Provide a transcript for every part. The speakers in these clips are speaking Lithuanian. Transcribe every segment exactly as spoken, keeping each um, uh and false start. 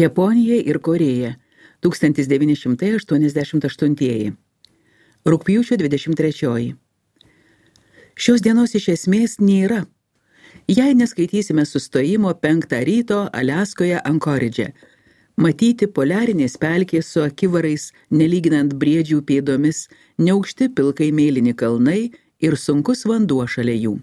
Japonija ir Korėja, tūkstantis devyni šimtai aštuoniasdešimt aštuntieji. Rugpjūčio dvidešimt trečioji. Šios dienos iš esmės nėra. Jei neskaitysime sustojimo penktą ryto Aliaskoje Ankoridže, matyti poliarinės pelkės su akivarais, nelyginant briedžių pėdomis, neaukšti pilkai mėlyni kalnai ir sunkus vanduo šalia jų.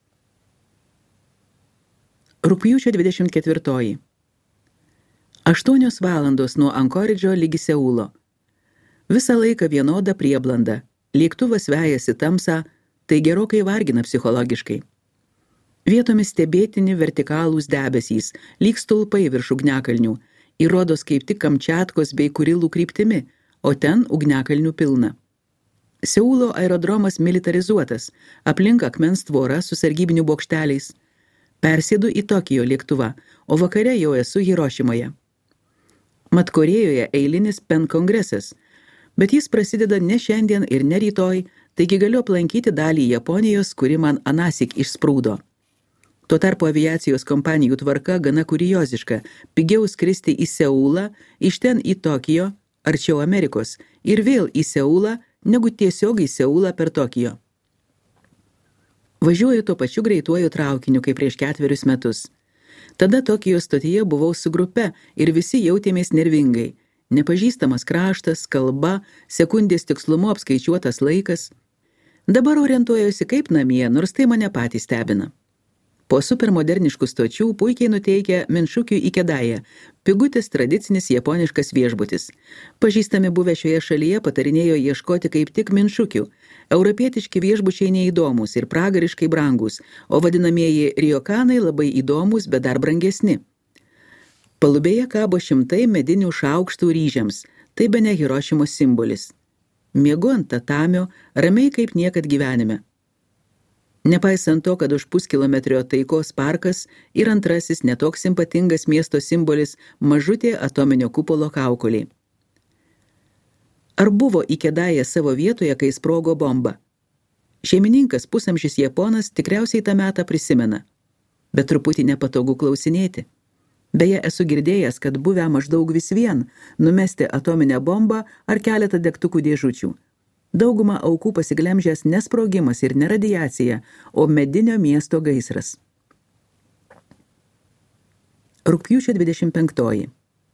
Rugpjūčio dvidešimt ketvirtoji. Aštuonios valandos nuo Ankoridžo ligi Seulo. Visą laiką vienoda prieblanda. Lėktuvas vejasi tamsą, tai gerokai vargina psichologiškai. Vietomis stebėtini vertikalūs debesys, lyg stulpai virš ugniakalnių, įrodos kaip tik Kamčiatkos bei Kurilų kryptimi, o ten ugniakalnių pilna. Seulo aerodromas militarizuotas, aplink akmens tvora su sargybinių bokšteliais. Persėdu į Tokijo lėktuvą, o vakare jau esu Hirošimoje. Mat Korėjoje eilinis pen kongresas, bet jis prasideda ne šiandien ir ne rytoj, taigi galiu aplankyti dalį Japonijos, kuri man anasik išsprūdo. Tuo tarpu aviacijos kompanijų tvarka gana kurioziška, pigiau skristi į Seulą, iš ten į Tokijo, arčiau Amerikos, ir vėl į Seulą, negu tiesiog į Seulą per Tokijo. Važiuoju tuo pačiu greituoju traukiniu, kaip prieš ketverius metus. Tada Tokijo stotyje buvau su grupe ir visi jautėmės nervingai. Nepažįstamas kraštas, kalba, sekundės tikslumu apskaičiuotas laikas. Dabar orientuojuosi kaip namie, nors tai mane patys stebina. Po supermoderniškų stočių puikiai nuteikia Minšukių Ikedaja, pigutis tradicinis japoniškas viešbutis. Pažįstami buvę šioje šalyje patarinėjo ieškoti kaip tik Minšukių. Europietiški viešbučiai neįdomus ir pragariškai brangus, o vadinamieji riokanai labai įdomus, bet dar brangesni. Palubėje kabo šimtai medinių šaukštų ryžiams, tai bene Hirošimos simbolis. Miegu ant tatamio, ramiai kaip niekad gyvenime. Nepaisant to, kad už puskilometrio taikos parkas ir antrasis netoks simpatingas miesto simbolis mažutė atominio kupolo kaukolė. Ar buvo Ikedaja savo vietoje, kai sprogo bomba? Šeimininkas pusamžis Japonas tikriausiai tą metą prisimena, bet truputį nepatogu klausinėti. Beje, esu girdėjęs, kad buvę maždaug vis vien numesti atominę bombą ar keletą degtukų dėžučių. Dauguma aukų pasiglemžęs ne sprogimas ir ne radiacija, o medinio miesto gaisras. Rugpjūčio dvidešimt penktoji.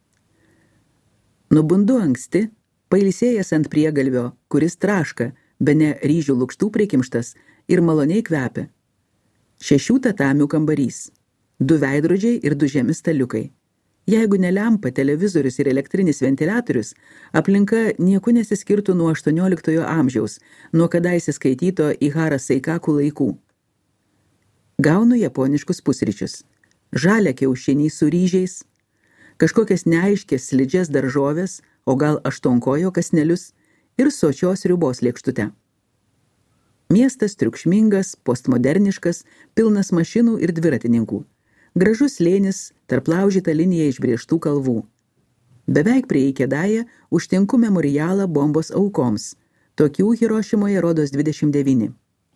Nubundu anksti, pailsėjęs ant priegalvio, kuris traška, bene ryžių lukštų prikimštas ir maloniai kvepia. Šešių tatamių kambarys, du veidrodžiai ir du žemi staliukai. Jeigu ne lempa, televizorius ir elektrinis ventiliatorius, aplinka nieku nesiskirtų nuo aštuonioliktojo amžiaus, nuo kadaise skaityto Ihara Seikaku laikų. Gaunu japoniškus pusryčius, žalią kiaušinį su ryžiais, kažkokias neaiškės slidžias daržoves, o gal aštuonkojo kasnelius ir sočios sriubos lėkštute. Miestas triukšmingas, postmoderniškas, pilnas mašinų ir dviratininkų. Gražus slėnis, tarp laužyta linija išbrėžtų kalvų. Beveik prie Ikedaja užtinku memorialą bombos aukoms. Tokių Hirošimoje rodos dvidešimt devyni.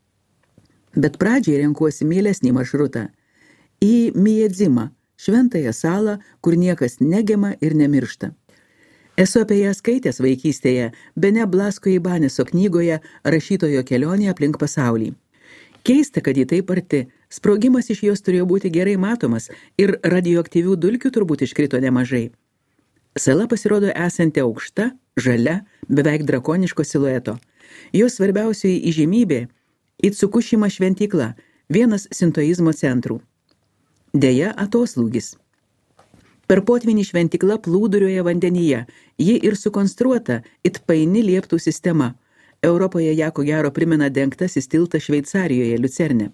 Bet pradžiai renkuosi mielesnį maršrutą. Į Miedzimą, šventąją salą, kur niekas negema ir nemiršta. Esu apie ją skaitęs vaikystėje, bene Blasko Ibaneso knygoje Rašytojo kelionė aplink pasaulį. Keista, kad ji taip arti. Sprogimas iš jos turėjo būti gerai matomas ir radioaktyvių dulkių turbūt iškrito nemažai. Sala pasirodo esanti aukšta, žalia, beveik drakoniško silueto. Jos svarbiausioji įžymybė – Itsukušima šventykla, vienas sintoizmo centrų. Deja, atoslūgis. Per potvinį šventykla plūduriuoja vandenyje, ji ir sukonstruota it paini lieptų sistema. Europoje ją ko gero primena dengtasis tiltas Šveicarijoje, Liucerne.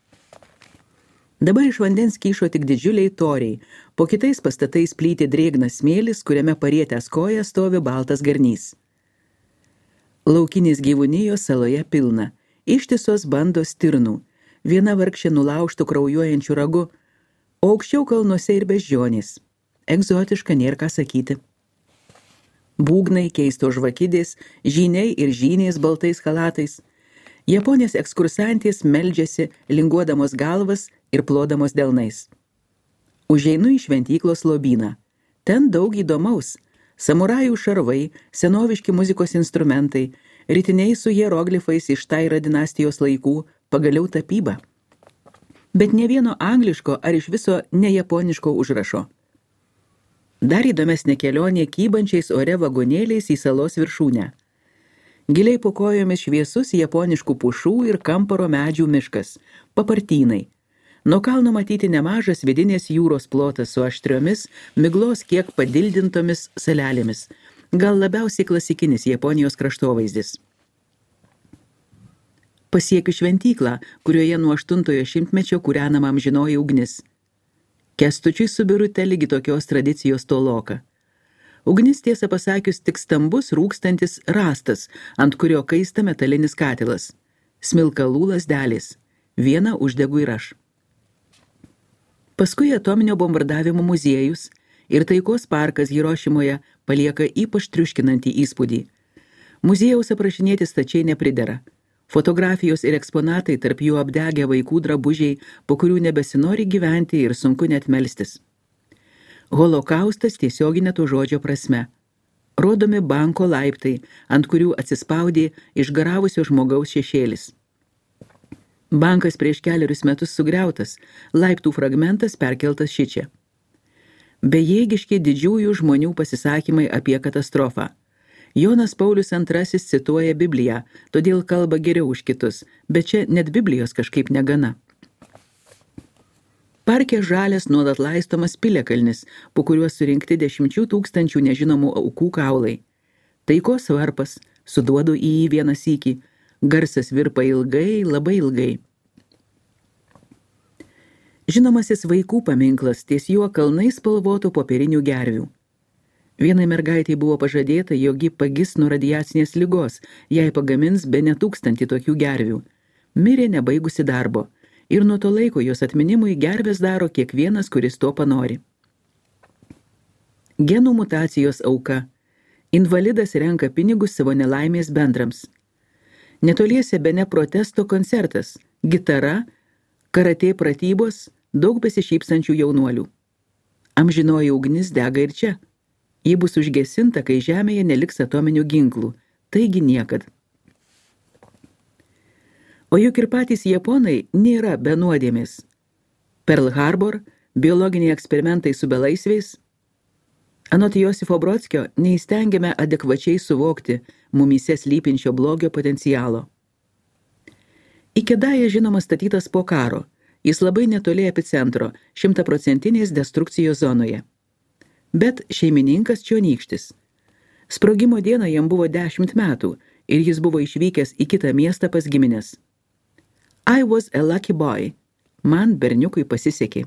Dabar iš vandens kyšo tik didžiuliai toriai, po kitais pastatais plyti drėgnas smėlis, kuriame parietęs koją stovi baltas garnys. Laukinės gyvūnijos saloje pilna, ištisos bandos stirnų, viena vargšė nulaužtų kraujuojančių ragu, o aukščiau kalnuose ir beždžionės. Egzotiška, nėra ką sakyti. Būgnai, keisto žvakidės, žyniai ir žynės baltais chalatais. Japonės ekskursantės meldžiasi, linguodamos galvas ir plodamos delnais. Užeinu į šventyklos lobyną. Ten daug įdomaus. Samurajų šarvai, senoviški muzikos instrumentai, ritiniai su hieroglifais iš Taira dinastijos laikų, pagaliau tapyba. Bet ne vieno angliško ar iš viso ne japoniško užrašo. Dar įdomesnė kelionė kybančiais ore vagonėliais į salos viršūnę. Giliai po kojomis šviesus japoniškų pušų ir kamparo medžių miškas, papartynai. Nuo kalno matyti nemažas vidinės jūros plotas su aštriomis, miglos kiek padildintomis salelėmis. Gal labiausiai klasikinis Japonijos kraštovaizdis. Pasiekiu šventyklą, kurioje nuo aštuntojo šimtmečio kūrenama amžinoji ugnis. Kęstučiui su Birute lygi tokios tradicijos toloka. Ugnis, tiesą pasakius, tik stambus rūkstantis rąstas, ant kurio kaista metalinis katilas. Smilkalų lazdelės. Vieną uždegu ir aš. Paskui atominio bombardavimo muziejus ir taikos parkas Hirošimoje palieka ypač triuškinantį įspūdį. Muziejaus aprašinėti stačiai nepridera. Fotografijos ir eksponatai, tarp jų apdegę vaikų drabužiai, po kurių nebesinori gyventi ir sunku net melstis. Holokaustas tiesioginė to žodžio prasme. Rodomi banko laiptai, ant kurių atsispaudė išgaravusio žmogaus šešėlis. Bankas prieš keliarius metus sugriautas, laiptų fragmentas perkeltas šičia. Bejėgiški didžiųjų žmonių pasisakymai apie katastrofą. Jonas Paulius antrasis cituoja Bibliją, todėl kalba geriau už kitus, bet čia net Biblijos kažkaip negana. Parke žalias nuolat laistomas piliakalnis, po kuriuo surinkti dešimčių tūkstančių nežinomų aukų kaulai. Taikos varpas, suduodu į jį vieną sykį, garsas virpa ilgai, labai ilgai. Žinomasis vaikų paminklas, ties juo kalnai spalvotų popierinių gervių. Vienai mergaitei buvo pažadėta, jog ji pagis nuo radiacinės ligos, jai pagamins bene tūkstantį tokių gervių. Mirė nebaigusi darbo, ir nuo to laiko jos atminimui gervės daro kiekvienas, kuris to panori. Genų mutacijos auka. Invalidas renka pinigus savo nelaimės bendrams. Netoliese bene protesto koncertas, gitara, karatė pratybos, daug besišypsančių jaunuolių. Amžinoji ugnis dega ir čia. Ji bus užgesinta, kai žemėje neliks atominių ginklų. Taigi niekad. O juk ir patys japonai nėra be nuodėmės. Pearl Harbor, biologiniai eksperimentai su belaisviais. Anot Josifo Brodskio, neįstengiame adekvačiai suvokti mumyse slypinčio blogio potencialo. Ikedaja žinoma statytas po karo. Jis labai netoli epicentro, šimtaprocentinės destrukcijos zonoje. Bet šeimininkas čionykštis. Sprogimo dieną jam buvo dešimt metų ir jis buvo išvykęs į kitą miestą pas gimines. I was a lucky boy. Man berniukui pasisekė.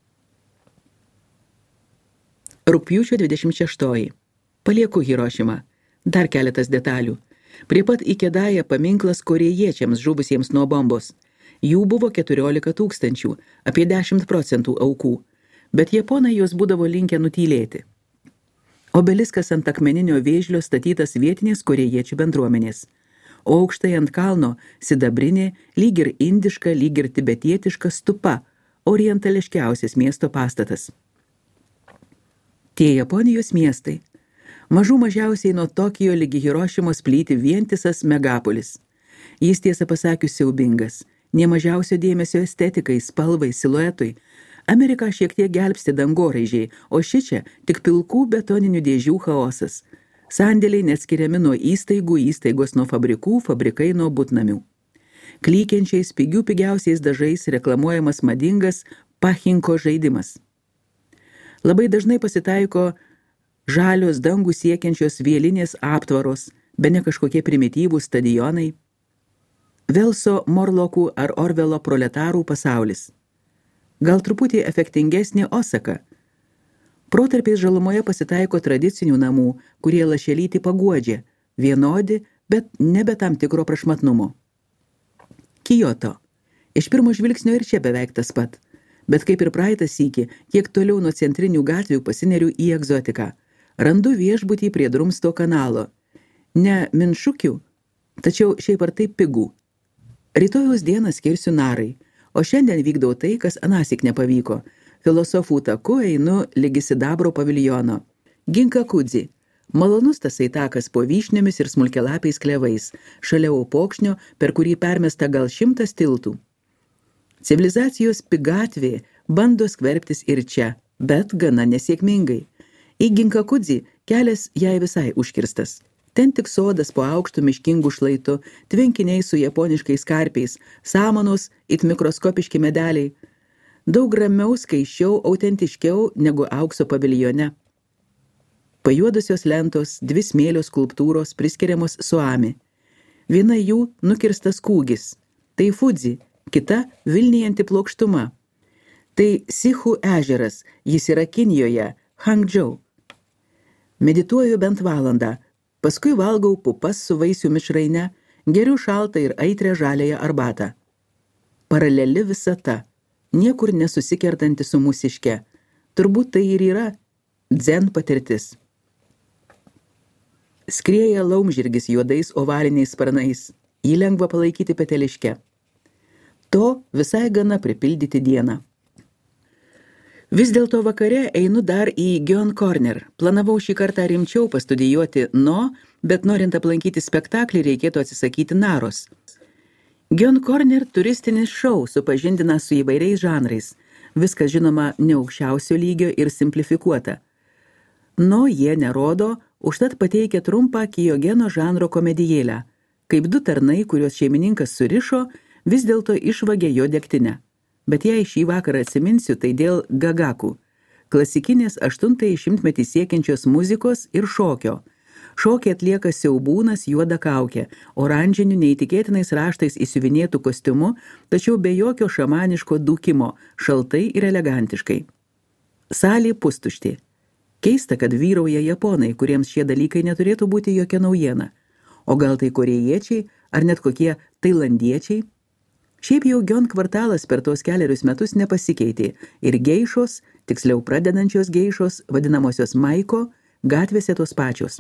Rugpjūčio dvidešimt šeštoji. Palieku Hirošimą. Dar keletas detalių. Prie pat Ikedaja paminklas korėjiečiams žuvusiems nuo bombos. Jų buvo keturiolika tūkstančių, apie dešimt procentų aukų. Bet japonai jos būdavo linkę nutylėti. Obeliskas ant akmeninio vėžlio statytas vietinės korėjiečių bendruomenės, o aukštai ant kalno sidabrinė, lyg ir indiška, lyg ir tibetietiška stupa, orientališkiausias miesto pastatas. Tie Japonijos miestai. Mažų mažiausiai nuo Tokijo lygi Hirošimos plyti vientisas megapolis. Jis tiesą pasakius siaubingas, nė mažiausio dėmesio estetikai, spalvai, siluetui. Amerika šiek tiek gelbsti dangoraižiai, o šičia tik pilkų betoninių dėžių chaosas. Sandėliai neatskiriami nuo įstaigų, įstaigos nuo fabrikų, fabrikai nuo butnamių. Klykiančiais pigių pigiausiais dažais reklamuojamas madingas pachinko žaidimas. Labai dažnai pasitaiko žalios dangų siekiančios vielinės aptvaros, bene kažkokie primityvūs stadionai. Velso Morlokų ar Orvelo proletarų pasaulis. Gal truputį efektingesnė Osaka. Protarpiais žalumoje pasitaiko tradicinių namų, kurie lašelytį paguodžia, vienodi, bet nebe tam tikro prašmatnumo. Kyoto. Iš pirmo žvilgsnio ir čia beveik tas pat. Bet kaip ir praeitą sykį, kiek toliau nuo centrinių gatvių pasineriu į egzotiką. Randu viešbutį prie Drumsto kanalo. Ne Minšukių, tačiau šiaip ar taip pigų. Rytojaus dieną skirsiu narai. O šiandien vykdau tai, kas anąsyk nepavyko. Filosofų taku einu ligi sidabro paviljono. Ginkakudzi. Malonus tasai takas po vyšniomis ir smulkialapiais klevais, šalia upokšnio, per kurį permesta gal šimtas tiltų. Civilizacijos pigatvė bando skverbtis ir čia, bet gana nesėkmingai. Į Ginkakudzi kelias jai visai užkirstas. Ten tik sodas po aukštų miškingų šlaitų, tvenkiniai su japoniškais karpiais, samanos it mikroskopiški medeliai. Daug ramiau, skaičiau, autentiškiau negu aukso paviljone. Pajuodusios lentos, dvi smėlio skulptūros priskiriamos Suami. Viena jų nukirstas kūgis. Tai Fudzi, kita vilnijanti plokštuma. Tai Sichu ežeras, jis yra Kinijoje, Hangdžou. Medituoju bent valandą, paskui valgau pupas su vaisių mišraine, geriu šaltą ir aitrę žaliąją arbatą. Paraleli visata, niekur nesusikertanti su mūsiške. Turbūt tai ir yra dzen patirtis. Skrieja laumžirgis juodais ovaliniais sparnais, jį lengva palaikyti peteliške. To visai gana pripildyti dieną. Vis dėlto vakare einu dar į Gion Corner. Planavau šį kartą rimčiau pastudijuoti No, bet norint aplankyti spektaklį reikėtų atsisakyti Naros. Gion Corner turistinis šou supažindina su įvairiais žanrais. Viskas žinoma ne aukščiausio lygio ir simplifikuota. No jie nerodo, užtat pateikia trumpą Kiogeno žanro komedijėlę, kaip du tarnai, kuriuos šeimininkas surišo, vis dėlto išvagė jo degtinę. Bet jei šį vakarą atsiminsiu, tai dėl gagaku, klasikinės aštuntąjį šimtmetį siekiančios muzikos ir šokio. Šokį atlieka siaubūnas juoda kaukė, oranžinių neįtikėtinais raštais įsiuvinėtų kostiumu, tačiau be jokio šamaniško dūkimo, šaltai ir elegantiškai. Salė pustuštė. Keista, kad vyrauja japonai, kuriems šie dalykai neturėtų būti jokia naujiena. O gal tai korėjiečiai, ar net kokie tailandiečiai? Šiaip jau Gion kvartalas per tos kelerius metus nepasikeitė ir geišos, tiksliau pradedančios geišos, vadinamosios maiko, gatvėse tos pačios.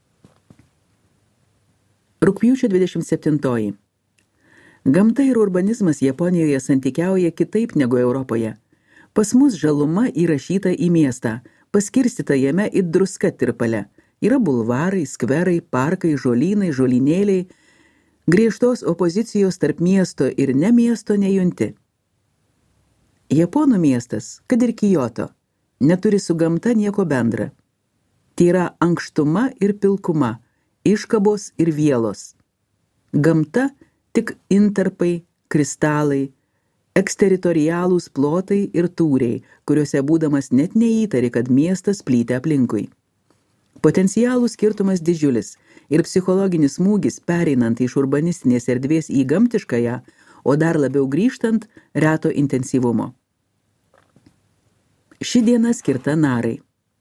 Rugpjūčio dvidešimt septintoji. Gamta ir urbanizmas Japonijoje santykiauja kitaip negu Europoje. Pas mus žaluma įrašyta į miestą, paskirstyta jame it druska tirpale. Yra bulvarai, skverai, parkai, žolynai, žolynėliai. Griežtos opozicijos tarp miesto ir ne miesto nejunti. Japonų miestas, kad ir Kyoto, neturi su gamta nieko bendra. Tai yra ankštuma ir pilkuma, iškabos ir vielos. Gamta tik intarpai, kristalai, eksteritorialūs plotai ir tūriai, kuriuose būdamas net neįtari, kad miestas plyti aplinkui. Potencialų skirtumas didžiulis ir psichologinis smūgis pereinant iš urbanistinės erdvės į gamtiškąją, o dar labiau grįžtant reto intensyvumo. Ši diena skirta Narai.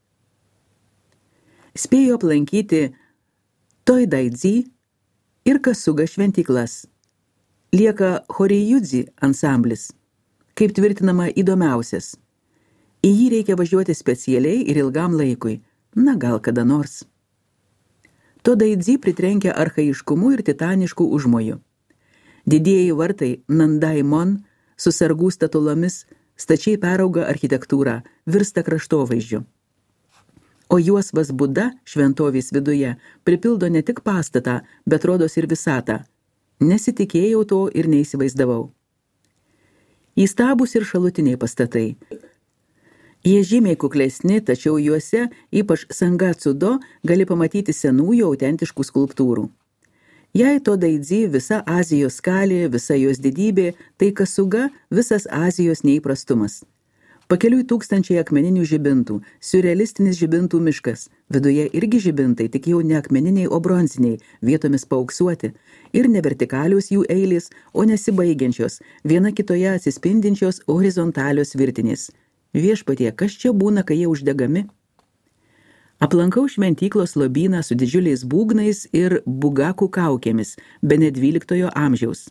Spėjo aplankyti Toidaidzi ir Kasuga šventyklas. Lieka Horeijudzi ansamblis, kaip tvirtinama įdomiausias. Į jį reikia važiuoti specialiai ir ilgam laikui, na gal kada nors. Todaidzi pritrenkia archaiškumu ir titanišku užmoju. Didieji vartai Nandaimon su sargų statulomis stačiai perauga architektūrą, virsta kraštovaizdžiu. O juosvas Buda šventovės viduje pripildo ne tik pastatą, bet rodos ir visatą. Nesitikėjau to ir neįsivaizdavau. Įstabūs ir šalutiniai pastatai. Jie žymiai kuklesni, tačiau juose, ypač Sangatsudo, gali pamatyti senųjų autentiškų skulptūrų. Jei Todaidzi visa Azijos skalė, visa jos didybė, tai Kasuga visas Azijos neįprastumas. Pakeliui tūkstančiai akmeninių žibintų, siurrealistinis žibintų miškas, viduje irgi žibintai, tik jau ne akmeniniai, o bronziniai, vietomis paauksuoti, ir ne vertikalios jų eilės, o nesibaigiančios, viena kitoje atsispindinčios horizontalios virtinės. Viešpatie, kas čia būna, kai jie uždegami? Aplankau šventyklos lobyną su didžiuliais būgnais ir bugakų kaukėmis, bene dvyliktojo amžiaus.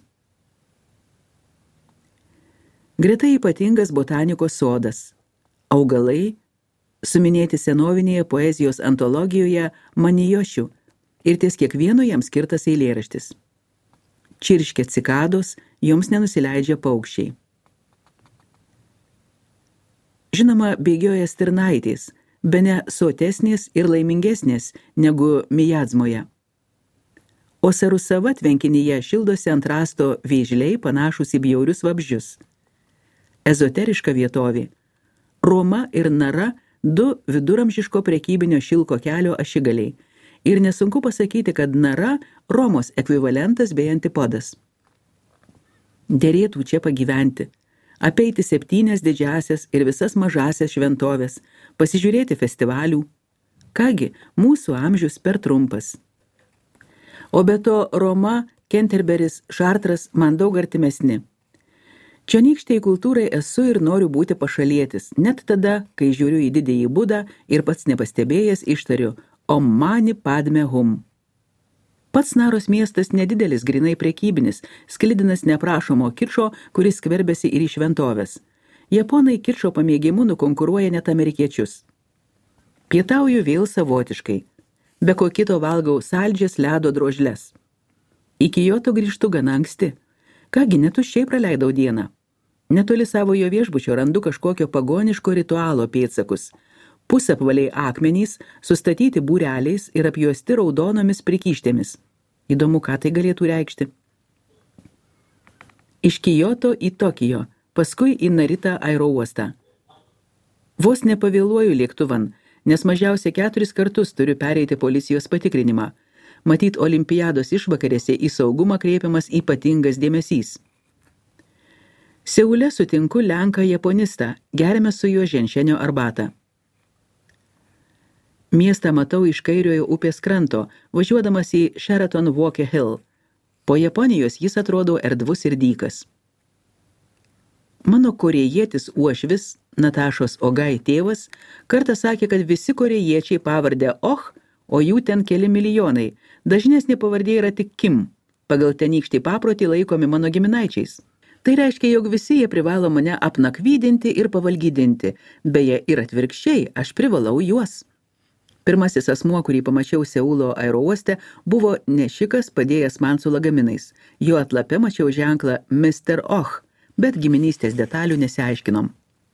Greta ypatingas botanikos sodas. Augalai, suminėti senovinėje poezijos antologijoje Manijošių ir ties kiekvieno jam skirtas eilėraštis. Čirškia cikados, joms nenusileidžia paukščiai. Žinoma, bėgioja stirnaitės, bene sotesnės ir laimingesnės negu Mijadzmoje. O Sarusava tvenkinyje šildosi ant rasto vėžliai panašus į bjaurius vabzdžius. Ezoteriška vietovė. Roma ir Nara du viduramžiško prekybinio šilko kelio ašigaliai. Ir nesunku pasakyti, kad Nara Romos ekvivalentas bei antipodas. Derėtų čia pagyventi, apeiti septynias didžiasias ir visas mažasias šventovės, pasižiūrėti festivalių. Kągi, mūsų amžius per trumpas. O be to Roma, Kenterberis, Šartras man daug artimesni. Čionykštei kultūrai esu ir noriu būti pašalietis, net tada, kai žiūriu į didįjį Budą ir pats nepastebėjęs ištariu Om mani padme hum. Pats Naros miestas nedidelis, grinai prekybinis, sklidinas neprašomo kičo, kuris skverbėsi ir į šventovės. Japonai kičo pamėgimu nukonkuruoja net amerikiečius. Pietauju vėl savotiškai. Be ko kito valgau saldžias ledo drožles. Į Kijoto grįžtu gana anksti. Kągi, netuščiai praleidau dieną. Netoli savojo viešbučio randu kažkokio pagoniško ritualo pėdsakus. Pusapvaliai akmenys, sustatyti būreliais ir apjuosti raudonomis prikyštėmis. Įdomu, ką tai galėtų reikšti. Iš Kijoto į Tokijo, paskui į Naritą aerouostą. Vos nepavėluoju lėktuvan, nes mažiausiai keturis kartus turiu pereiti policijos patikrinimą. Matyt, olimpiados išvakarėse į saugumą kreipiamas ypatingas dėmesys. Seule sutinku lenką japonistą, geriame su juo ženšenio arbatą. Miestą matau iš kairiojo upės kranto, važiuodamas į Sheraton Walker Hill. Po Japonijos jis atrodo erdvus ir dykas. Mano korėjietis uošvis, Natašos Ogai tėvas, kartą sakė, kad visi korėjiečiai pavardę Och, o jų ten keli milijonai. Dažnesnė pavardė yra tik Kim. Pagal tenykštį paprotį laikomi mano giminaičiais. Tai reiškia, jog visi jie privalo mane apnakvydinti ir pavalgydinti. Beje, ir atvirkščiai, aš privalau juos. Pirmasis asmuo, kurį pamačiau Seulo aerouoste, buvo nešikas padėjęs man su lagaminais. Jo atlape mačiau ženklą mister Och, bet giminystės detalių nesiaiškinom.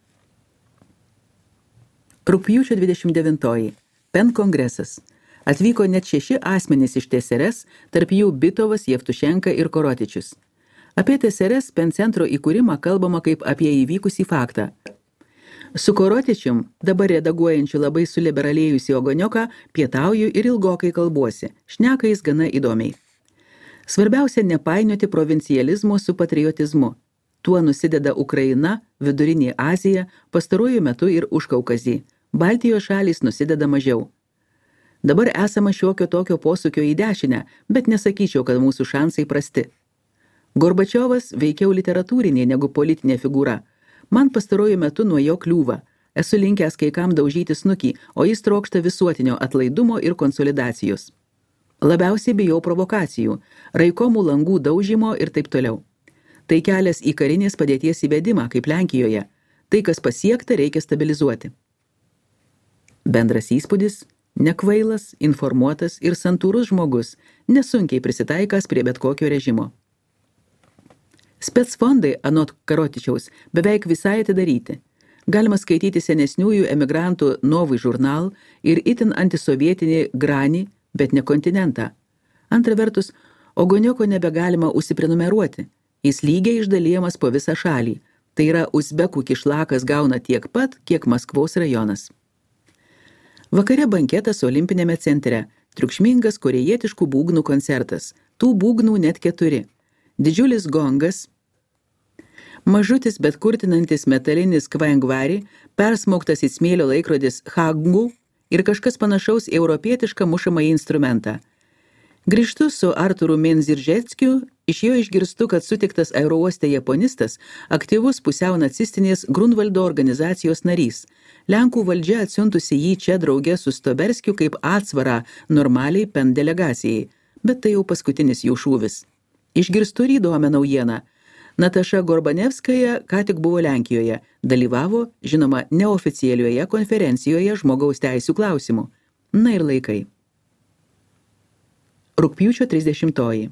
Rugpjūčio dvidešimt devintoji. Pen kongresas. Atvyko net šeši asmenys iš T S R S, tarp jų Bitovas, Jevtušenka ir Korotičius. Apie T S R S Pen centro įkūrimą kalbama kaip apie įvykusį faktą. Su Korotičium, dabar redaguojančiu labai suliberalėjusį Ogonioką, pietauju ir ilgokai kalbuosi, šneka jis gana įdomiai. Svarbiausia nepainioti provincializmo su patriotizmu. Tuo nusideda Ukraina, Vidurinė Azija, pastaruoju metu ir Užkaukazį. Baltijos šalys nusideda mažiau. Dabar esama šiokio tokio posūkio į dešinę, bet nesakyčiau, kad mūsų šansai prasti. Gorbačiovas veikiau literatūrinė negu politinė figūra. Man pastaruoju metu nuo jo kliūva. Esu linkęs kai kam daužyti snukį, o jis trokšta visuotinio atlaidumo ir konsolidacijos. Labiausiai bijau provokacijų, raikomų langų daužymo ir taip toliau. Tai kelias į karinės padėties įvedimą, kaip Lenkijoje. Tai, kas pasiekta, reikia stabilizuoti. Bendras įspūdis – nekvailas, informuotas ir santūrus žmogus, nesunkiai prisitaikas prie bet kokio režimo. Specfondai, anot Karotičiaus, beveik visai atidaryti. Galima skaityti senesniųjų emigrantų Novy žurnal ir itin antisovietinį Granį, bet ne kontinentą. Antra vertus, Ogonioko nebegalima užsiprenumeruoti. Jis lygiai išdalijamas po visą šalį. Tai yra uzbekų kišlakas gauna tiek pat, kiek Maskvos rajonas. Vakare banketas Olimpinėme centre. Triukšmingas korėjietiškų būgnų koncertas. Tų būgnų net keturi. Didžiulis gongas, mažutis bet kurtinantis metalinis kvangvari, persmauktas į smėlio laikrodis Haggu ir kažkas panašaus į europietišką mušamąjį instrumentą. Grįžtu su Arturu Menziržeckiu, iš jo išgirstu, kad sutiktas aerouoste japonistas, aktyvus pusiau nacistinės Grunvaldo organizacijos narys. Lenkų valdžia atsiuntusi jį čia drauge su Stoberskiu kaip atsvarą normaliai Pen delegacijai, bet tai jau paskutinis jų šūvis. Išgirstu ir įdomią naujieną. Nataša Gorbanevskaja ką tik buvo Lenkijoje, dalyvavo, žinoma, neoficialioje konferencijoje žmogaus teisių klausimų. Na ir laikai. Rugpjūčio trisdešimtoji.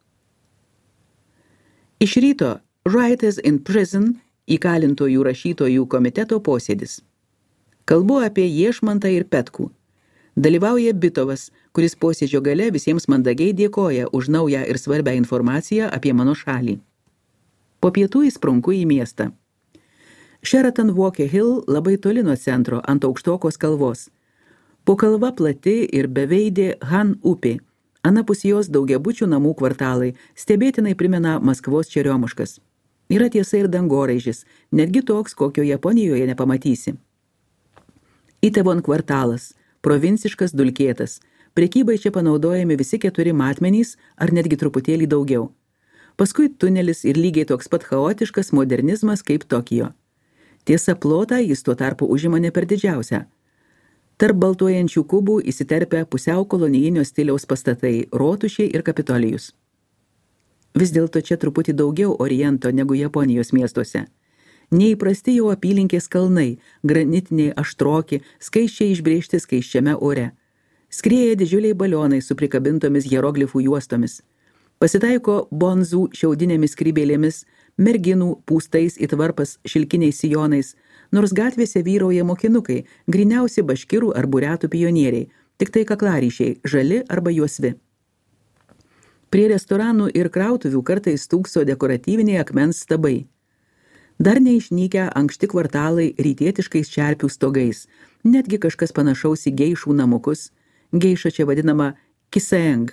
Iš ryto Writers in Prison įkalintojų rašytojų komiteto posėdis. Kalbu apie Iešmantą ir Petkų. Dalyvauja Bitovas, kuris posėdžio gale visiems mandagiai dėkoja už naują ir svarbią informaciją apie mano šalį. Po pietų įsprunku į miestą. Sheraton Walker Hill labai toli nuo centro, ant aukštokos kalvos. Po kalva plati ir beveidė Han upė. Anapus jos daugiabučių namų kvartalai stebėtinai primena Maskvos Čeriomuškas. Yra tiesa ir dangoraižis, netgi toks, kokio Japonijoje nepamatysi. Itevon kvartalas, provinciškas dulkėtas. Prekybai čia panaudojami visi keturi matmenys, ar netgi truputėlį daugiau. Paskui tunelis ir lygiai toks pat chaotiškas modernizmas kaip Tokijo. Tiesa, plotą jis tuo tarpu užima ne per didžiausią. Tarp baltuojančių kubų įsiterpia pusiau kolonijinio stiliaus pastatai, rotušiai ir kapitolijus. Vis dėlto čia truputį daugiau oriento negu Japonijos miestuose. Neįprasti jau apylinkės kalnai, granitiniai aštroki, skaisčiai išbrėžti skaisčiame ore. Skrieja didžiuliai balionai su prikabintomis hieroglifų juostomis. Pasitaiko bonzų šiaudinėmis skrybėlėmis, merginų pūstais it varpas šilkiniais sijonais, nors gatvėse vyrauja mokinukai, gryniausi baškirų ar buriatų pionieriai, tik tai kaklaryšiai, žali arba juosvi. Prie restoranų ir krautuvių kartais stūkso dekoratyviniai akmens stabai. Dar neišnykę ankšti kvartalai rytietiškais čerpių stogais, netgi kažkas panašaus į geišų namukus, geiša čia vadinama kisaeng.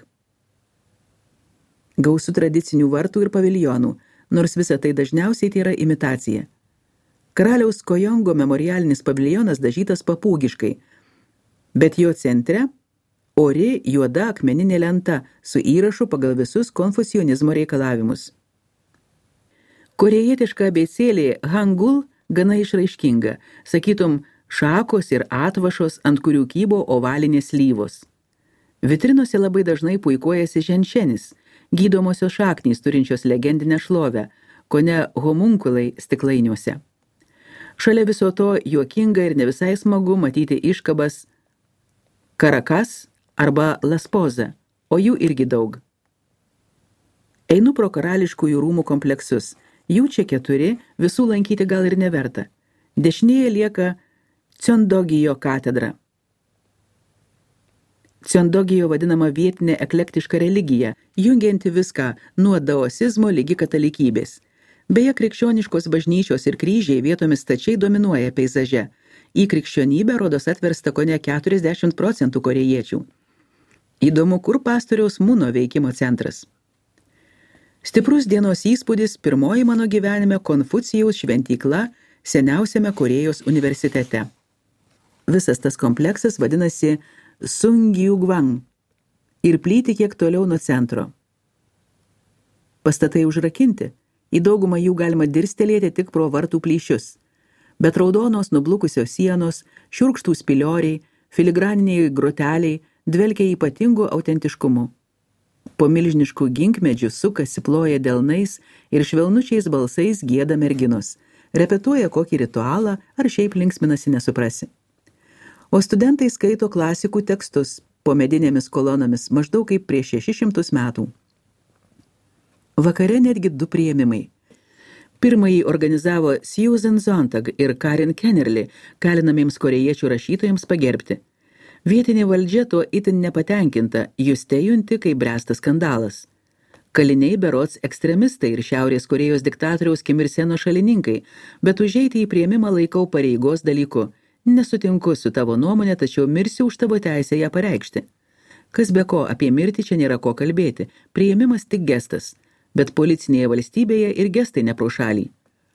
Gausu tradicinių vartų ir paviljonų, nors visa tai dažniausiai tai yra imitacija. Karaliaus Kojongo memorialinis paviljonas dažytas papūgiškai, bet jo centre ori juoda akmeninė lenta su įrašu pagal visus konfucionizmo reikalavimus. Korėjietiška abėcėlė Hangul gana išraiškinga, sakytum, šakos ir atvašos, ant kurių kybo ovalinės slyvos. Vitrinose labai dažnai puikuojasi ženšenis, gydomosios šaknys turinčios legendinę šlovę, kone homunkulai stiklainiuose. Šalia viso to juokinga ir ne visai smagu matyti iškabas Karakas arba Laspoza, o jų irgi daug. Einu pro karališkųjų rūmų kompleksus. Jų čia keturi, visų lankyti gal ir neverta. Dešinėje lieka Ciondogijo katedra. Ciondogijo vadinama vietinė eklektiška religija, jungianti viską nuo daosizmo ligi katalikybės. Beje, krikščioniškos bažnyčios ir kryžiai vietomis stačiai dominuoja peizaže. Į krikščionybę rodos atversta kone keturiasdešimt procentų korėjiečių. Įdomu, kur pastoriaus Muno veikimo centras. Stiprus dienos įspūdis pirmoji mano gyvenime Konfucijaus šventykla seniausiame Korėjos universitete. Visas tas kompleksas vadinasi Sungyugwang ir plyti kiek toliau nuo centro. Pastatai užrakinti, į daugumą jų galima dirstelėti tik pro vartų plyšius, bet raudonos nublukusios sienos, šiurkštų spilioriai, filigraniniai groteliai dvelkia ypatingu autentiškumu. Po milžiniškų ginkmedžių sukasi ploja delnais ir švelnučiais balsais gieda merginos, repetuoja kokį ritualą ar šiaip linksminasi nesuprasi. O studentai skaito klasikų tekstus po medinėmis kolonomis maždaug kaip prieš šešis šimtus metų. Vakare netgi du priėmimai. Pirmąjį organizavo Susan Sontag ir Karen Kennerly, kalinamiems korėjiečių rašytojams pagerbti. Vietinė valdžia tuo itin nepatenkinta, juste junti, kai bręsta skandalas. Kaliniai berods ekstremistai ir Šiaurės Korėjos diktatoriaus Kim Ir-seno šalininkai, bet užeiti į priėmimą laikau pareigos dalyku. Nesutinku su tavo nuomonė, tačiau mirsiu už tavo teisę ją pareikšti. Kas be ko, apie mirtį čia nėra ko kalbėti, priėmimas tik gestas, bet policinėje valstybėje ir gestai ne pro šalį.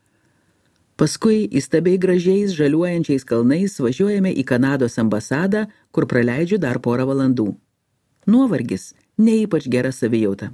Paskui įstabiai gražiais žaliuojančiais kalnais važiuojame į Kanados ambasadą, kur praleidžiu dar porą valandų. Nuovargis, ne ypač gera savijauta.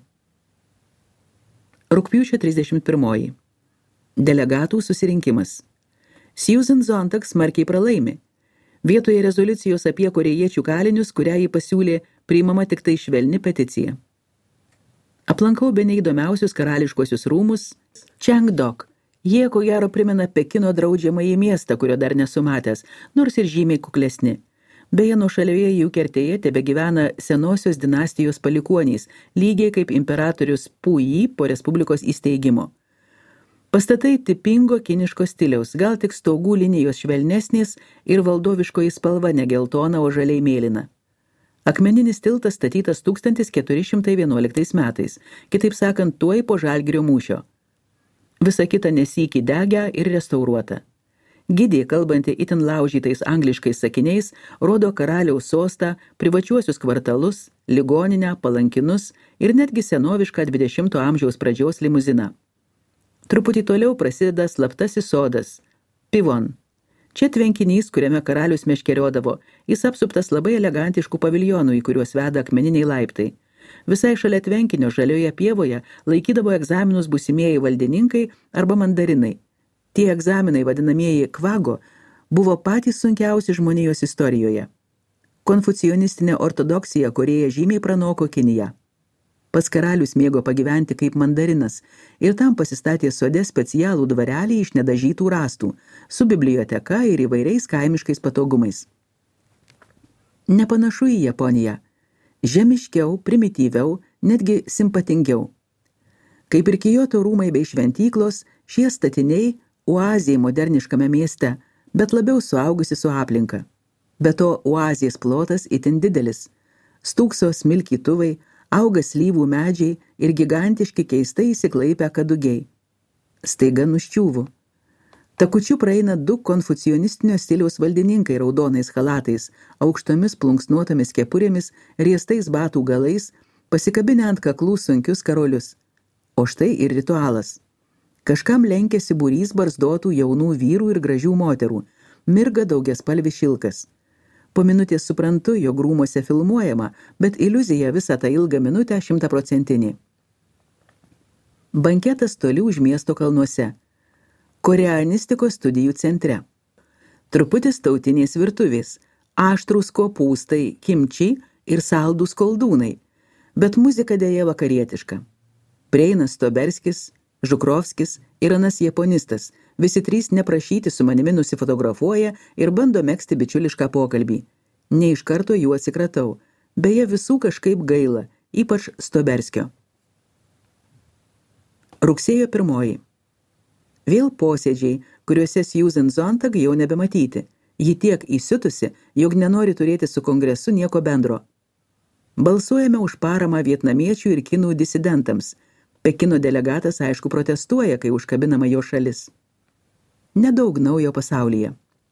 Rugpjūčio trisdešimt pirmoji. Delegatų susirinkimas. Susan Sontag smarkiai pralaimi. Vietoje rezoliucijos apie korėjiečių kalinius, kurią jį pasiūlė, priimama tik tai švelni peticija. Aplankau bene įdomiausius karališkosius rūmus Changdok. Jie ko gero primena Pekino draudžiamąjį miestą, kurio dar nesu matęs, nors ir žymiai kuklesni. Beje, nuošalioje jų kertėje tebegyvena senosios dinastijos palikuonys, lygiai kaip imperatorius Puyi po respublikos įsteigimo. Pastatai tipingo kiniško stiliaus, gal tik stogų linijos švelnesnės ir valdoviškoji spalva ne geltona, o žaliai mėlyna. Akmeninis tiltas statytas tūkstantis keturi šimtai vienuoliktais metais, kitaip sakant, tuoj po Žalgirio mūšio. Visa kita nesykį degę ir restauruota. Gidė, kalbanti itin laužytais angliškais sakiniais, rodo karaliaus sostą, privačiuosius kvartalus, ligoninę, palankinus ir netgi senovišką dvidešimto amžiaus pradžios limuziną. Truputį toliau prasideda slaptasis sodas – Pivon. Čia tvenkinys, kuriame karalius meškeriodavo, jis apsuptas labai elegantiškų paviljonų, į kuriuos veda akmeniniai laiptai. Visai šalia tvenkinio žalioje pievoje laikydavo egzaminus būsimieji valdininkai arba mandarinai. Tie egzaminai, vadinamieji kvago, buvo patys sunkiausi žmonijos istorijoje. Konfucionistinė ortodoksija Korėja žymiai pranoko Kiniją. Pats karalius mėgo pagyventi kaip mandarinas ir tam pasistatė sode specialų dvarelį iš nedažytų rąstų, su biblioteka ir įvairiais kaimiškais patogumais. Nepanašu į Japoniją. Žemiškiau, primityviau, netgi simpatingiau. Kaip ir Kioto rūmai bei šventyklos, šie statiniai oazijai moderniškame mieste, bet labiau suaugusi su aplinka. Be to, oazijos plotas itin didelis. Stūkso smilkytuvai, auga slyvų medžiai ir gigantiški keistai įsiklaipę kadugiai. Staiga nuščiūvu. Takučiu praeina du konfucionistinio stiliaus valdininkai raudonais chalatais, aukštomis plunksnuotomis kepurėmis, riestais batų galais, pasikabinę ant kaklų sunkius karolius. O štai ir ritualas. Kažkam lenkėsi būrys barzdotų jaunų vyrų ir gražių moterų, mirga daugiaspalvis šilkas. Po minutės suprantu, jog rūmuose filmuojama, bet iliuzija visą tą ilgą minutę šimtaprocentinį. Banketas toli už miesto kalnuose. Koreanistikos studijų centre. Truputis tautinės virtuvės, aštrūs kopūstai, kimči ir saldūs koldūnai, bet muzika dėja vakarietiška. Prieina Stoberskis, Žukrovskis ir anas japonistas, visi trys neprašyti su manimi nusifotografuoja ir bando megzti bičiulišką pokalbį. Ne iš karto jų atsikratau, beje visų kažkaip gaila, ypač Stoberskio. Rugsėjo pirmoji. Vėl posėdžiai, kuriuose Susan Sontag jau nebematyti. Ji tiek įsiutusi, jog nenori turėti su kongresu nieko bendro. Balsuojame už paramą vietnamiečių ir kinų disidentams. Pekino delegatas aišku protestuoja, kai užkabinama jo šalis. Nedaug naujo pasaulyje.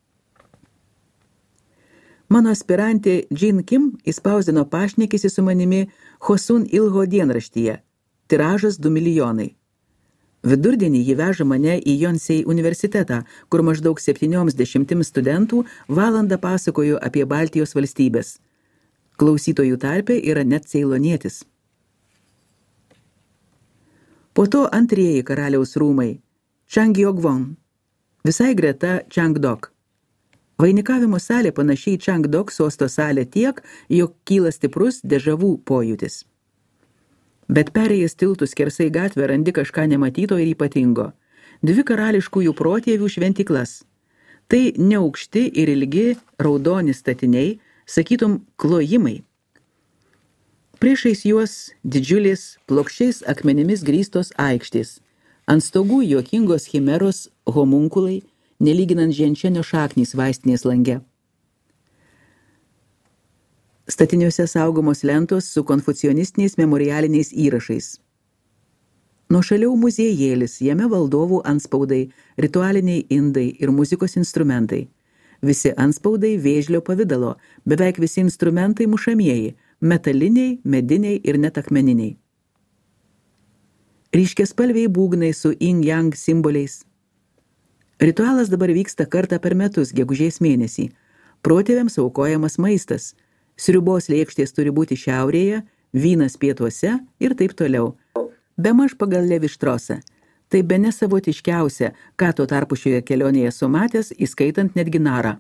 Mano aspirantė Jean Kim įspausdino pašnekesį su manimi Chosun Ilho dienraštyje. Tiražas du milijonai. Vidurdienį jį veža mane į Jonsei universitetą, kur maždaug septynioms dešimtims studentų valandą pasakoju apie Baltijos valstybės. Klausytojų tarpe yra net ceilonietis. Po to antrieji karaliaus rūmai – Changyogwon, visai greta Changdok. Vainikavimo salė panašiai Changdok sosto salė tiek, jog kyla stiprus dežavų pojūtis. Bet perėjęs tiltus skersai gatvę randi kažką nematyto ir ypatingo. Dvi karališkųjų protėvių šventiklas. Tai neaukšti ir ilgi raudoni statiniai, sakytum klojimai. Priešais juos didžiulės plokščiais akmenimis grįstos aikštės. Ant stogų juokingos chimeros homunkulai, nelyginant ženšenio šaknys vaistinės lange. Statiniuose saugomos lentos su konfucionistiniais memorialiniais įrašais. Nuošaliau muziejėlis, jame valdovų antspaudai, ritualiniai indai ir muzikos instrumentai. Visi antspaudai vėžlio pavidalo, beveik visi instrumentai mušamieji, metaliniai, mediniai ir net akmeniniai. Ryškiaspalviai būgnai su yin-yang simboliais. Ritualas dabar vyksta kartą per metus, gegužės mėnesį. Protėviams aukojamas maistas. Sriubos lėkštės turi būti šiaurėje, vynas pietuose ir taip toliau. Bemaž pagal Levi Štrosą. Tai bene savotiškiausia, ką tuo tarpu šioje kelionėje sumatęs, įskaitant netgi narą.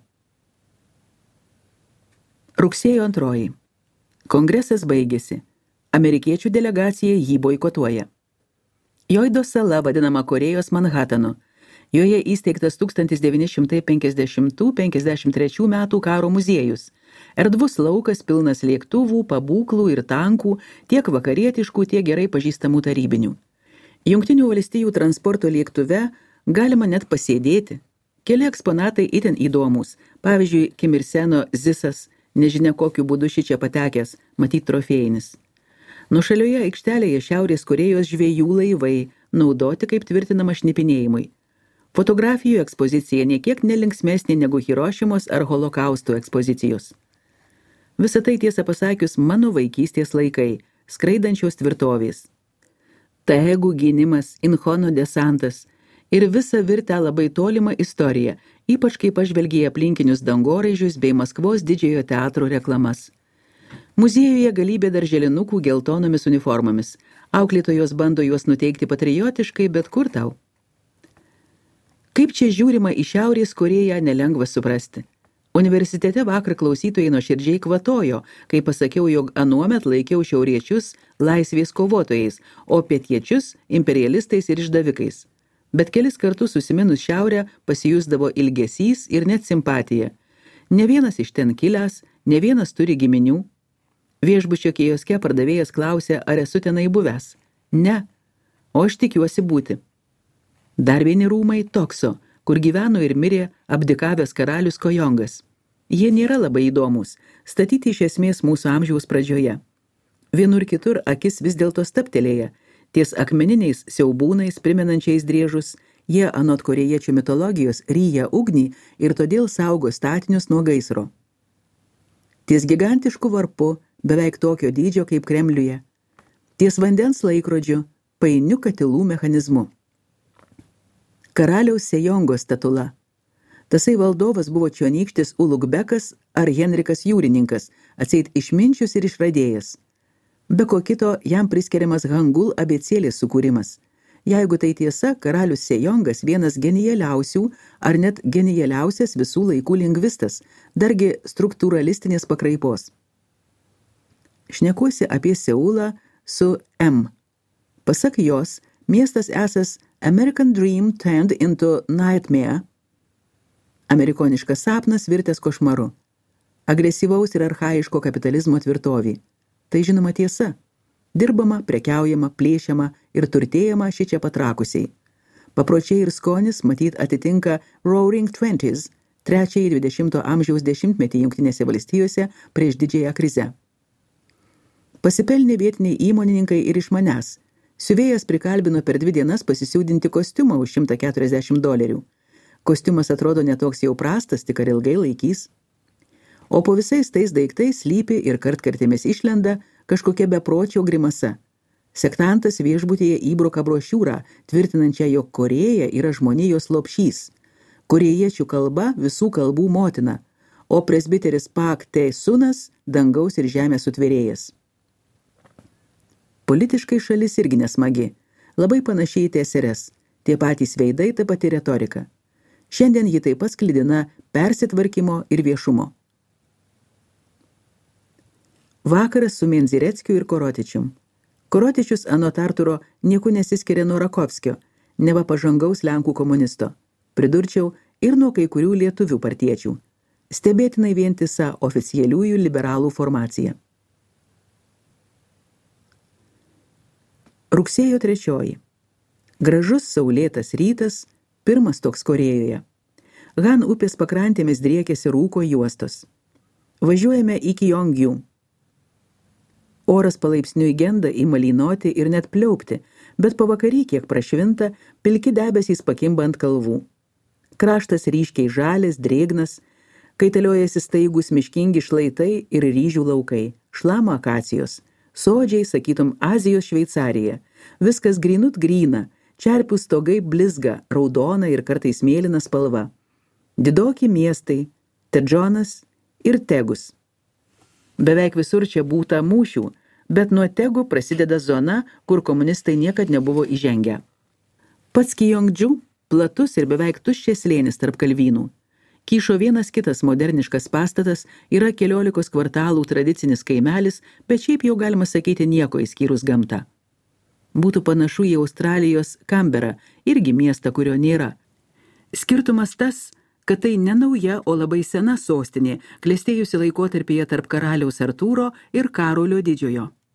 Rugsėjo antroji. Kongresas baigėsi. Amerikiečių delegacija jį boikotuoja. Joido sala vadinama Korėjos Manhatanu. Joje įsteigtas tūkstantis devyni šimtai penkiasdešimtų penkiasdešimt trečių metų karo muziejus. Erdvus laukas pilnas lėktuvų, pabūklų ir tankų, tiek vakarietiškų, tiek gerai pažįstamų tarybinių. Jungtinių valstijų transporto lėktuve galima net pasėdėti. Keli eksponatai itin įdomus. Pavyzdžiui, Kim Ir Seno Zisas, nežinia kokiu būdu šičia patekęs, matyt trofėjinis. Nuošalioje aikštelėje Šiaurės Korėjos žvejų laivai, naudoti kaip tvirtinama šnipinėjimui. Fotografijų ekspozicija niekiek nelinksmesnė negu Hirošimos ar Holokausto ekspozicijos. Visą tai tiesą pasakius mano vaikystės laikai, skraidančios tvirtovės. Taegų gynimas, Inchono desantas ir visa virtę labai tolimą istoriją, ypač kai pažvelgė aplinkinius dangoraižius bei Maskvos didžiojo teatro reklamas. Muziejuje galybė darželinukų geltonomis uniformomis. Auklėtojos bando juos nuteikti patriotiškai, bet kur tau? Kaip čia žiūrima į Šiaurės Korėją, nelengva suprasti. Universitete vakar klausytojai nuoširdžiai kvatojo, kai pasakiau, jog anuomet laikiau šiauriečius laisvės kovotojais, o pietiečius imperialistais ir išdavikais. Bet kelis kartus susiminus šiaurę pasijusdavo ilgesys ir net simpatija. Ne vienas iš ten kilęs, ne vienas turi giminių. Viešbučio kioske pardavėjas klausė, ar esu tenai buvęs. Ne, o aš tikiuosi būti. Dar vieni rūmai Tokso, kur gyveno ir mirė abdikavęs karalius Kojongas. Jie nėra labai įdomus, statyti iš esmės mūsų amžiaus pradžioje. Vienur kitur akis vis dėlto staptelėja, ties akmeniniais siaubūnais primenančiais driežus, jie anot korėjiečių mitologijos ryja ugnį ir todėl saugo statinius nuo gaisro. Ties gigantišku varpu, beveik tokio dydžio kaip Kremliuje, ties vandens laikrodžiu, painiu katilų mechanizmu. Karaliaus Sejongo statula. Tasai valdovas buvo čionykštis Ulugbekas ar Henrikas Jūrininkas, atseit išminčius ir išradėjas. Be ko kito jam priskiriamas Hangul abėcėlės sukūrimas. Jeigu tai tiesa, karalius Sejongas vienas genijaliausių ar net genijaliausias visų laikų lingvistas, dargi struktūralistinės pakraipos. Šnekuosi apie Seulą su M. Pasak jos, miestas esas American Dream turned into nightmare. Amerikoniškas sapnas virtęs košmaru. Agresyvaus ir archaiško kapitalizmo tvirtovė. Tai žinoma tiesa. Dirbama, prekiaujama, plėšiama ir turtėjama šičia patrakusiai. Papročiai ir skonis matyt atitinka Roaring Twenties, trečiąjį dvidešimto amžiaus dešimtmetį Jungtinėse valstijose prieš didžiąją krizę. Pasipelnė vietiniai įmonininkai ir iš manęs. Siuvėjas prikalbino per dvi dienas pasisiūdinti kostiumą už šimtą keturiasdešimt dolerių. Kostiumas atrodo netoks jau prastas, tik ar ilgai laikys. O po visais tais daiktais slypi ir kartkartėmis išlenda kažkokia bepročio grimasa. Sektantas viešbutyje įbroka brošiūrą, tvirtinančią, jog Korėja yra žmonijos lopšys. Korėjiečių kalba visų kalbų motina, o presbiteris Pak Tae-sunas dangaus ir žemės sutvėrėjas. Politiškai šalis irgi nesmagi, labai panašiai į T S R S, tie patys veidai, ta pati retorika. Šiandien ji taip pat sklidina persitvarkymo ir viešumo. Vakaras su Menzireckiu ir Korotičium. Korotičius anot Arturo nieku nesiskiria nuo Rakovskio, neva pažangaus Lenkų komunisto. Pridurčiau ir nuo kai kurių lietuvių partiečių. Stebėtinai vientisa oficialiųjų liberalų formacija. Rugsėjo trečioji. Gražus saulėtas rytas, pirmas toks Korėjoje. Han upės pakrantėmis driekėsi rūko juostos. Važiuojame iki Yongju. Oras palaipsniui genda ima lynoti ir net pliaupti, bet pavakarį, kiek prašvinta, pilki debesys pakimba ant kalvų. Kraštas ryškiai žalias, drėgnas, kaitaliojasi staigus miškingi šlaitai ir ryžių laukai, šlama akacijos. Sodžiai, sakytum, Azijos Šveicarija. Viskas grynut gryna, čerpių stogai blizga, raudona ir kartais mėlyna spalva. Didoki miestai, Tedžonas ir Tegus. Beveik visur čia būta mūšių, bet nuo Tegų prasideda zona, kur komunistai niekad nebuvo įžengę. Pats Kijongdžiu platus ir beveik tuščias slėnis tarp kalvynų. Kyšo vienas kitas moderniškas pastatas, yra keliolikos kvartalų tradicinis kaimelis, bet šiaip jau galima sakyti nieko išskyrus gamtą. Būtų panašu į Australijos Kamberą, irgi miestą, kurio nėra. Skirtumas tas, kad tai ne nauja, o labai sena sostinė, klestėjusi laikotarpyje tarp karaliaus Artūro ir Karolio didžiojo.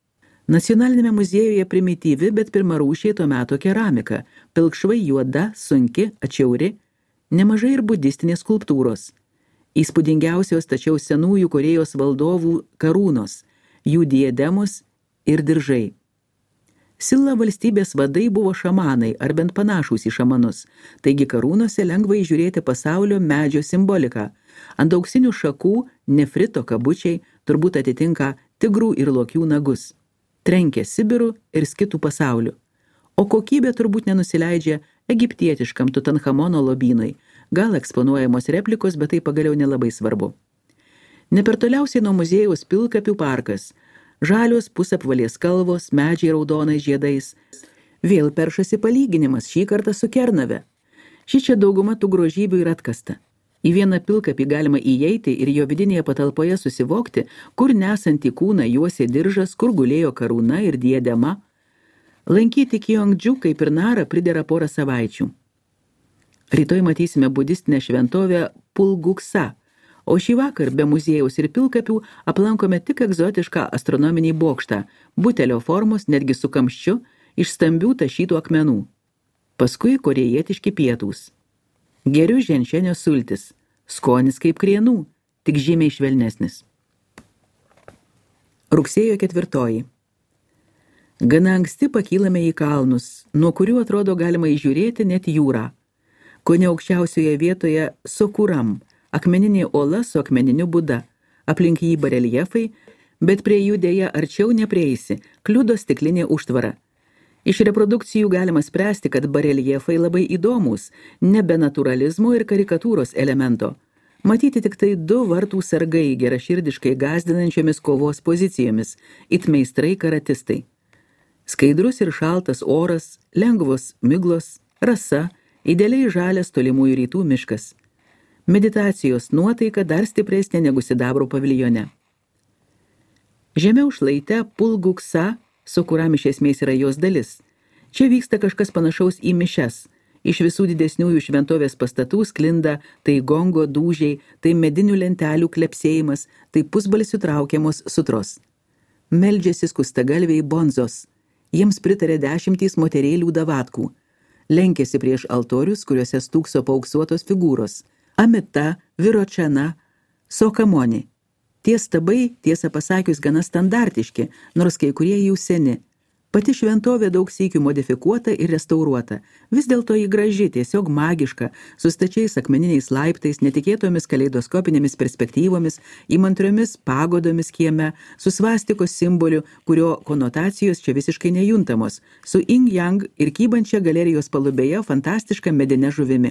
Nacionalinėme muziejuje primityvi, bet pirmarūšiai to meto keramika, pilkšvai juoda, sunki, atšiauri, nemažai ir budistinės skulptūros. Įspūdingiausios tačiau senųjų Korėjos valdovų karūnos, jų diademos ir diržai. Silla valstybės vadai buvo šamanai ar bent panašūs į šamanus, taigi karūnose lengva įžiūrėti pasaulio medžio simboliką. Ant auksinių šakų nefrito kabučiai turbūt atitinka tigrų ir lokių nagus. Trenkia Sibiru ir skitų pasauliu. O kokybė turbūt nenusileidžia egiptietiškam Tutanchamono lobynui. Gal eksponuojamos replikos, bet tai pagaliau nelabai svarbu. Nepertoliausiai nuo muziejaus pilkapių parkas. Žalios pusapvalės kalvos, medžiai raudonais žiedais. Vėl peršasi palyginimas, šį kartą su Kernave. Ši čia dauguma tų grožybių yra atkasta. Į vieną pilkapį galima įeiti ir jo vidinėje patalpoje susivokti, kur nesantį kūną juosė diržas, kur gulėjo karūna ir diadema. Lankyti Kiongdžiu kaip ir Narą pridera porą savaičių. Rytoj matysime budistinę šventovę Pulguksa, o šį vakar be muziejaus ir pilkapių aplankome tik egzotišką astronominį bokštą, butelio formos, netgi su kamščiu, iš stambių tašytų akmenų. Paskui korėjietiški pietūs. Geriu ženšenio sultis, skonis kaip krienų, tik žymiai švelnesnis. Rugsėjo ketvirtoji. Gana anksti pakylame į kalnus, nuo kurių atrodo galima įžiūrėti net jūrą. Kone aukščiausioje vietoje Sokuram, akmeninė ola su akmeniniu Buda, aplink jį bareljefai, bet prie jų dėja arčiau neprieisi, kliudo stiklinė užtvara. Iš reprodukcijų galima spręsti, kad bareljefai labai įdomūs, nebe naturalizmo ir karikatūros elemento. Matyti tik tai du vartų sargai geraširdiškai gąsdinančiomis kovos pozicijomis, it meistrai karatistai. Skaidrus ir šaltas oras, lengvos miglos, rasa, idealiai žalias tolimųjų rytų miškas. Meditacijos nuotaika dar stipresnė negu sidabro paviljone. Žemiau šlaite Pulguksa, Sokuram iš esmės yra jos dalis. Čia vyksta kažkas panašaus į mišes. Iš visų didesniųjų šventovės pastatų sklinda tai gongo dūžiai, tai medinių lentelių klepsėjimas, tai pusbalsių traukiamos sutros. Meldžiasi skustagalviai bonzos. Jiems pritarė dešimtys moterėlių davatkų. Lenkėsi prieš altorius, kuriuose stūkso paauksuotos figūros. Amita, Viročana, Sokamoni. Tie stabai, tiesą pasakius, gana standartiški, nors kai kurie jų seni. Pati šventovė daug sykių modifikuota ir restauruota. Vis dėlto ji graži, tiesiog magiška, su stačiais akmeniniais laiptais, netikėtomis kaleidoskopinėmis perspektyvomis, įmantriomis pagodomis kieme, su svastikos simboliu, kurio konotacijos čia visiškai nejuntamos, su yin-yang ir kybančia galerijos palubėje fantastiška medine žuvimi.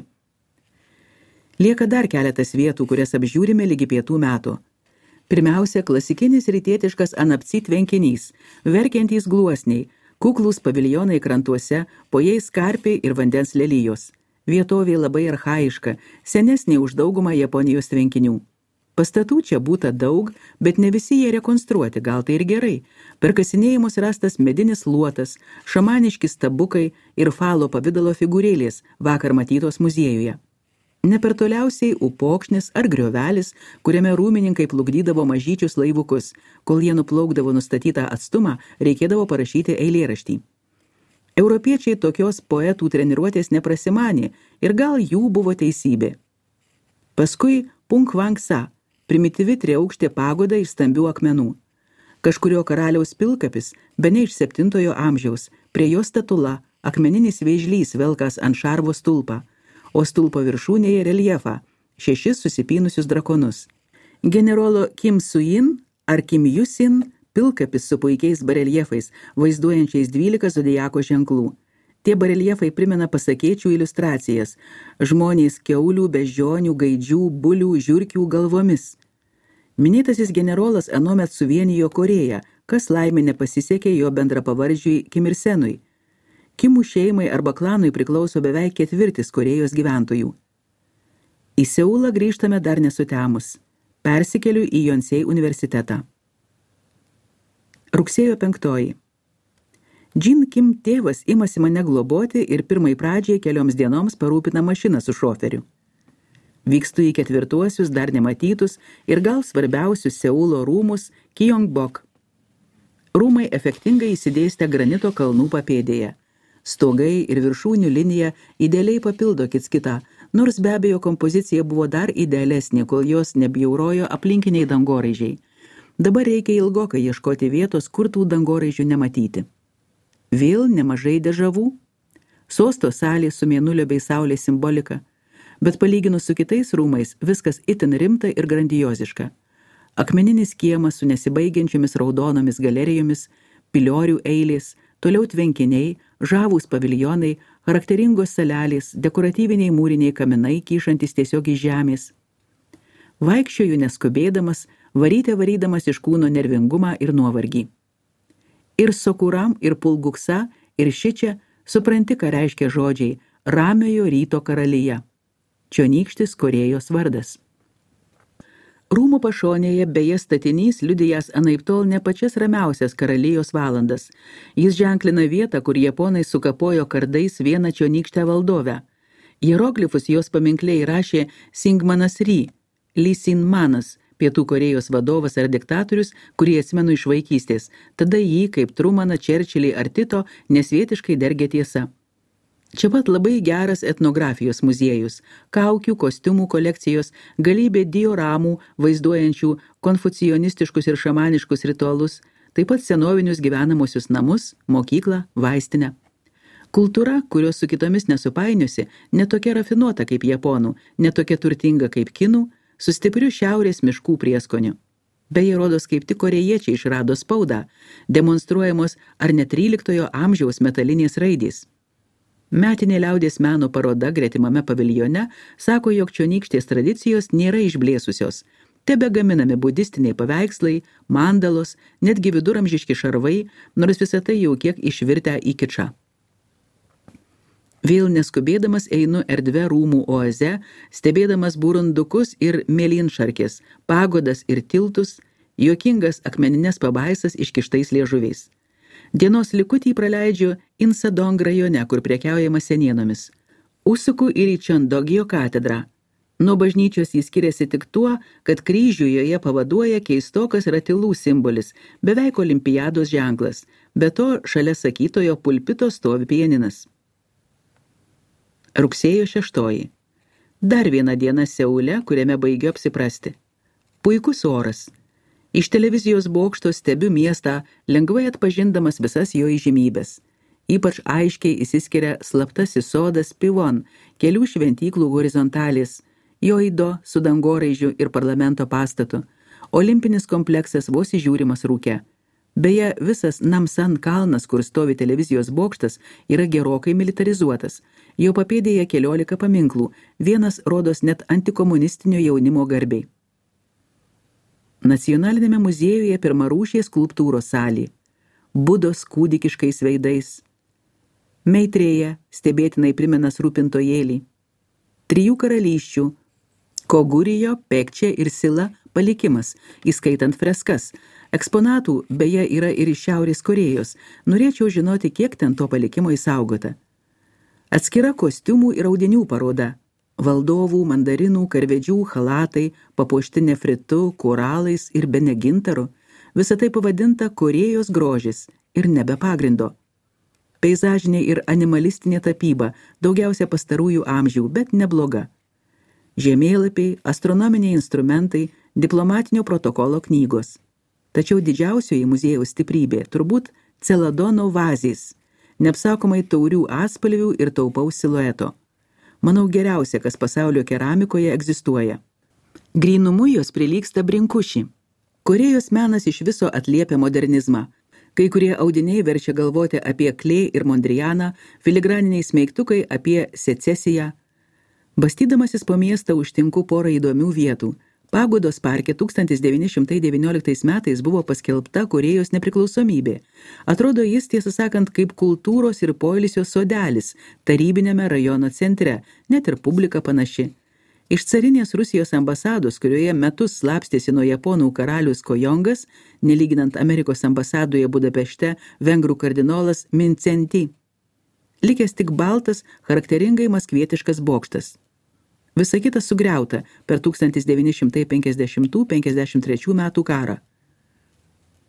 Lieka dar keletas vietų, kurias apžiūrime lygi pietų metų. Pirmiausia, klasikinis rytietiškas Anapci tvenkinys, verkiantys gluosniai, kuklūs paviljonai krantuose, po jais karpiai ir vandens lelijos. Vietovė labai archaiška, senesnė už daugumą Japonijos tvenkinių. Pastatų čia būta daug, bet ne visi jie rekonstruoti, gal tai ir gerai. Per kasinėjimus rastas medinis luotas, šamaniški stabukai ir falo pavidalo figūrėlės, vakar matytos muziejuje. Nepertoliausiai upokšnis ar griovelis, kuriame rūmininkai plukdydavo mažyčius laivukus. Kol jie nuplaukdavo nustatytą atstumą, reikėdavo parašyti eilėraštį. Europiečiai tokios poetų treniruotės neprasimanė ir gal jų buvo teisybė. Paskui Punkhwangsa, primityvi triaukštė pagoda iš stambių akmenų. Kažkurio karaliaus pilkapis, bene iš septintojo amžiaus, prie jo statula, akmeninis vėžlys velkas ant šarvo stulpą, o stulpo viršūnėje reljefą, šešis susipynusius drakonus. Generolo Kim Suin ar Kim Jusin pilkapis su puikiais bareljefais, vaizduojančiais dvylika zodiako ženklų. Tie bareljefai primena pasakėčių iliustracijas, žmonės kiaulių, beždžionių, gaidžių, bulių, žiurkių galvomis. Minėtasis generolas anuomet suvienijo Korėją, kas laimė nepasisekė jo bendrapavardžiui Kim Ir Senui. Kimų šeimai arba klanui priklauso beveik ketvirtis Korėjos gyventojų. Į Seulą grįžtame dar nesutemus. Persikeliu į Jonsei universitetą. Rugsėjo penktoji. Jin Kim tėvas imasi mane globoti ir pirmai pradžiai kelioms dienoms parūpina mašiną su šoferiu. Vykstu į ketvirtuosius, dar nematytus ir gal svarbiausius Seulo rūmus Gyeongbok. Rūmai efektingai įsidėstę granito kalnų papėdėje. Stogai ir viršūnių linija idealiai papildo kits kitą, nors be abejo kompozicija buvo dar idealesnė, kol jos nebjaurojo aplinkiniai dangoraižiai. Dabar reikia ilgokai ieškoti vietos, kur tų dangoraižių nematyti. Vėl nemažai dežavų. Sosto salė su mėnulio bei saulės simbolika, bet palyginus su kitais rūmais viskas itin rimta ir grandioziška. Akmeninis kiemas su nesibaigiančiomis raudonomis galerijomis, piliorių eilės, toliau tvenkiniai, žavūs paviljonai, charakteringos salelės, dekoratyviniai mūriniai kaminai kyšantis tiesiog iš žemės. Vaikščioju neskubėdamas, varyte varydamas iš kūno nervingumą ir nuovargį. Ir Sokuram, ir Pulguksa, ir Šičia supranti, ką reiškia žodžiai Ramiojo ryto karalyje. Čionykštis Korėjos vardas. Rūmų pašonėje beje statinys liudijas anaiptol ne pačias ramiausias karalijos valandas. Jis ženklina vietą, kur japonai sukapojo kardais vieną čionykštę valdovę. Hieroglifus jos paminkle įrašė Singmanas Ry, Lee Sin-manas, Pietų Korėjos vadovas ar diktatorius, kurį atsimenu iš vaikystės. Tada jį, kaip Trumaną, Čerčilį ar Tito, nesvietiškai dergė tiesa. Čia pat labai geras etnografijos muziejus, kaukių, kostiumų kolekcijos, galybė dioramų, vaizduojančių konfucionistiškus ir šamaniškus ritualus, taip pat senovinius gyvenamosius namus, mokyklą, vaistinę. Kultūra, kurios su kitomis nesupainiosi, netokia rafinuota kaip japonų, netokia turtinga kaip kinų, su stipriu šiaurės miškų prieskoniu. Beje, rodos kaip tik korėjiečiai išrado spaudą, demonstruojamos ar net tryliktojo amžiaus metalinės raidės. Metinė liaudies meno paroda gretimame paviljone sako, jog čionykštės tradicijos nėra išblėsusios. Tebe gaminami budistiniai paveikslai, mandalos, netgi viduramžiški šarvai, nors visą tai jau kiek išvirtę į kičą. Vėl neskubėdamas einu erdve rūmų oaze, stebėdamas burundukus ir mėlynšarkės, pagodas ir tiltus, juokingas akmenines pabaisas iškištais liežuviais. Dienos likutį praleidžiu Insadong rajone, kur prekiaujama senienomis. Užsuku ir į Čiondogijo katedrą. Nuo bažnyčios jis skiriasi tik tuo, kad kryžių joje pavaduoja keistokas ratilų simbolis, beveik olimpiados ženklas, be to šalia sakytojo pulpito stovi pianinas. Rugsėjo šeštoji. Dar viena diena Seule, kuriame baigiu apsiprasti. Puikus oras. Iš televizijos bokšto stebiu miestą, lengvai atpažindamas visas jo įžymybės. Ypač aiškiai įsiskiria slaptasis sodas Pivon, kelių šventyklų horizontalės, Joido su dangoraižiu ir parlamento pastatu, olimpinis kompleksas vos įžiūrimas rūke. Beje, visas Namsan kalnas, kur stovi televizijos bokštas, yra gerokai militarizuotas. Jo papėdėje keliolika paminklų, vienas rodos net antikomunistinio jaunimo garbei. Nacionalinėme muziejuje pirmarūšės skulptūros salė. Budos kūdikiškais veidais. Meitrėja stebėtinai primenas rūpintojėlį. Trijų karalysčių – Kogurijo, Pekčia ir Sila – palikimas, įskaitant freskas. Eksponatų beje yra ir iš Šiaurės Korėjos. Norėčiau žinoti, kiek ten to palikimo įsaugota. Atskira kostiumų ir audinių paroda. Valdovų, mandarinų, karvedžių, chalatai, papuošti nefritu, koralais ir bene gintaru. Visą tai pavadinta Korėjos grožis ir nebe pagrindo. Peizažinė ir animalistinė tapyba, daugiausia pastarųjų amžių, bet nebloga. Žemėlapiai, astronominiai instrumentai, diplomatinio protokolo knygos. Tačiau didžiausioji muziejaus stiprybė turbūt Celadono vazės, neapsakomai taurių atspalvių ir taupaus silueto. Manau, geriausia, kas pasaulio keramikoje egzistuoja. Grynumu jos prilygsta brinkuši. Korėjos menas iš viso atliepia modernizmą. Kai kurie audiniai verčia galvoti apie Klei ir Mondrianą, filigraniniai smeigtukai apie secesiją. Bastydamasis po miestą užtinku porą įdomių vietų. Pagodos parke tūkstantis devyni šimtai devynioliktais metais buvo paskelbta Korėjos nepriklausomybė. Atrodo jis, tiesą sakant, kaip kultūros ir poilsio sodelis tarybinėme rajono centre, net ir publika panaši. Iš carinės Rusijos ambasados, kurioje metus slapstėsi nuo japonų karalius Kojongas, nelyginant Amerikos ambasadoje Budapešte, vengrų kardinolas Mincenti. Likęs tik baltas, charakteringai maskvietiškas bokštas. Visa kita sugriauta per tūkstantis devyni šimtai penkiasdešimtų penkiasdešimt trečių metų karą.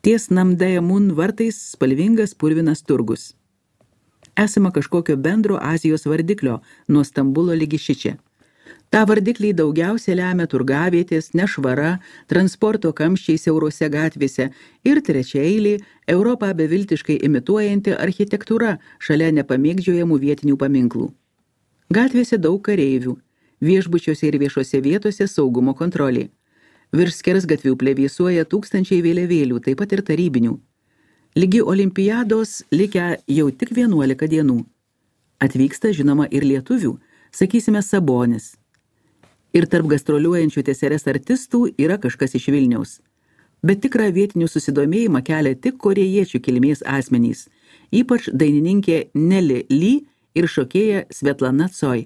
Ties Namdaemun vartais spalvingas purvinas turgus. Esama kažkokio bendro Azijos vardiklio nuo Stambulo ligi Šičia. Ta vardiklį daugiausia lemia turgavietės, nešvara, transporto kamščiai siaurose gatvėse ir trečiaeilį Europą beviltiškai imituojanti architektūra šalia nepamėgdžiojamų vietinių paminklų. Gatvėse daug kareivių, viešbučiuose ir viešose vietose saugumo kontrolė. Virš skersgatvių plevėsuoja tūkstančiai vėliavėlių, taip pat ir tarybinių. Ligi olimpiados likę jau tik vienuolika dienų. Atvyksta, žinoma, ir lietuvių, sakysime, Sabonis. Ir tarp gastroliuojančių T S R S artistų yra kažkas iš Vilniaus. Bet tikrą vietinių susidomėjimą kelia tik korėjiečių kilmės asmenys, ypač dainininkė Nelly Lee ir šokėja Svetlana Tsoi.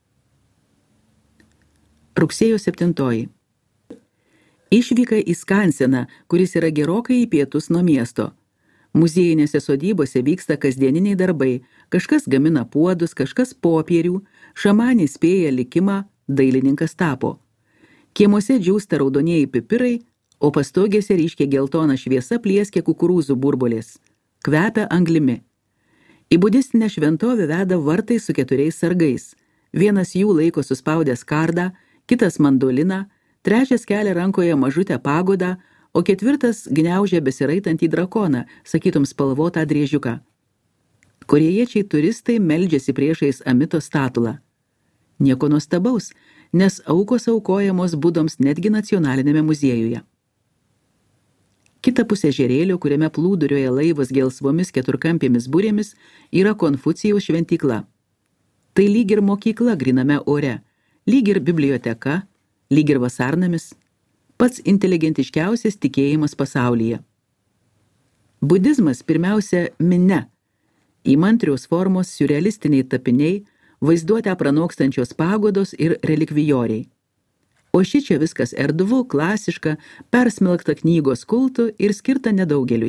Rugsėjo septintoji. Išvyka į Skanseną, kuris yra gerokai į pietus nuo miesto. Muziejinėse sodybose vyksta kasdieniniai darbai, kažkas gamina puodus, kažkas popierių, šamanė spėja likimą, dailininkas tapo. Kiemuose džiūsta raudonieji pipirai, o pastogėse ryškiai geltona šviesa plieskia kukurūzų burbolės. Kvepia anglimi. Į budistinę šventovę veda vartai su keturiais sargais. Vienas jų laiko suspaudęs kardą, kitas mandoliną, trečias kelia rankoje mažutę pagodą, o ketvirtas gniaužia besiraitantį drakoną, sakytum spalvotą driežiuką. Korėjiečiai turistai meldžiasi priešais Amito statulą. Nieko nuostabaus, nes aukos aukojamos budoms netgi nacionalinėme muziejuje. Kita pusė ežerėlio, kuriame plūduriuoja laivas gelsvomis keturkampėmis burėmis, yra Konfucijaus šventykla. Tai lyg ir mokykla griname ore, lyg ir biblioteka, lyg ir vasarnamis, pats inteligentiškiausias tikėjimas pasaulyje. Budizmas pirmiausia minia, įmantrios formos siurrealistiniai tapiniai, vaizduotę pranokstančios pagodos ir relikvijoriai. O šičia viskas erdvu, klasiška, persmelkta knygos kultu ir skirta nedaugeliui.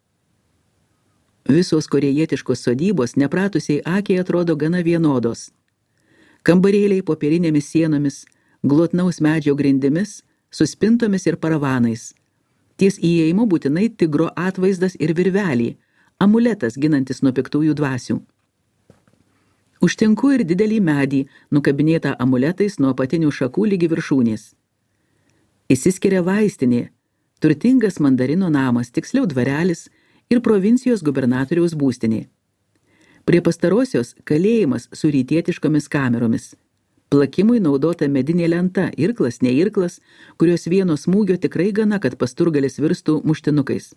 Visos korėjietiškos sodybos nepratusiai akiai atrodo gana vienodos. Kambarėliai popierinėmis sienomis, glotnaus medžio grindimis, su spintomis ir paravanais. Ties įėjimu būtinai tigro atvaizdas ir virvelį, amuletas ginantis nuo piktųjų dvasių. Užtinku ir didelį medį, nukabinėtą amuletais nuo apatinių šakų lygi viršūnės. Įsiskiria vaistinė, turtingas mandarino namas, tiksliau dvarelis ir provincijos gubernatoriaus būstinė. Prie pastarosios kalėjimas su rytietiškomis kameromis. Plakimui naudota medinė lenta, irklas, neirklas, kurios vieno smūgio tikrai gana, kad pasturgalis virstų muštinukais.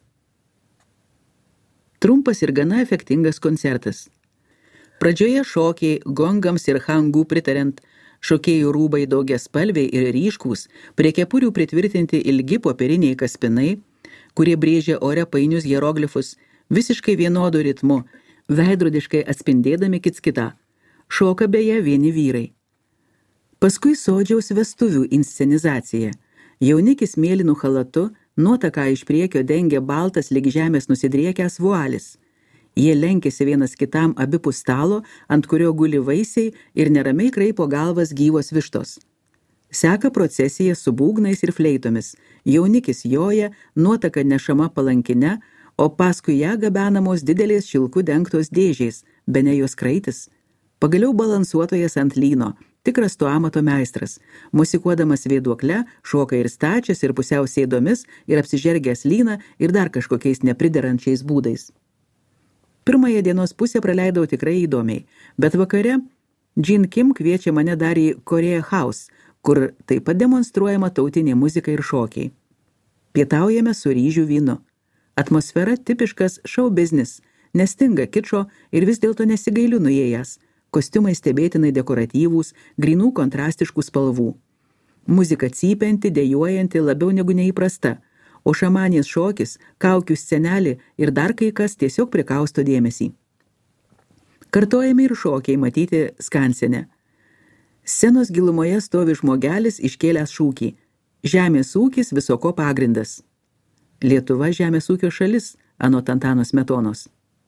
Trumpas ir gana efektingas koncertas. Pradžioje šokiai, gongams ir hangų pritariant, šokėjų rūbai daugia spalviai ir ryškūs, prie kepurių pritvirtinti ilgi popieriniai kaspinai, kurie brėžia ore painius hieroglifus, visiškai vienodu ritmu, veidrodiškai atspindėdami kits kitą. Šoka beje vieni vyrai. Paskui sodžiaus vestuvių inscenizacija. Jaunikis mėlynu chalatu, nuotaką iš priekio dengia baltas lyg žemės nusidriekęs vualis. Jie lenkėsi vienas kitam abipus stalo, ant kurio guli vaisiai ir neramiai kraipo galvas gyvos vištos. Seka procesija su būgnais ir fleitomis. Jaunikis joja, nuotaka nešama palankine, o paskui ją gabenamos didelės šilku dengtos dėžės, bene jos kraitis. Pagaliau balansuotojas ant lyno, tikras to amato meistras, musikuodamas vėduokle, šoka ir stačias, ir pusiau sėdomis, ir apsižergęs lyną, ir dar kažkokiais nepriderančiais būdais. Pirmąją dienos pusę praleidau tikrai įdomiai, bet vakare Jin Kim kviečia mane dar į Korea House, kur taip pat demonstruojama tautinė muzika ir šokiai. Pietaujame su ryžių vynu. Atmosfera tipiškas show business, nestinga kičo ir vis dėlto nesigailiu nuėjęs. Kostiumai stebėtinai dekoratyvūs, grynų kontrastiškų spalvų. Muzika cypianti, dejuojanti labiau negu neįprasta, o šamanės šokis, kaukių scenelį ir dar kai kas tiesiog prikausto dėmesį. Kartojami ir šokiai matyti Skansene. Scenos gilumoje stovi žmogelis iškėlęs šūkį. Žemės ūkis visoko pagrindas. Lietuva žemės ūkio šalis, anot Antano Smetonos.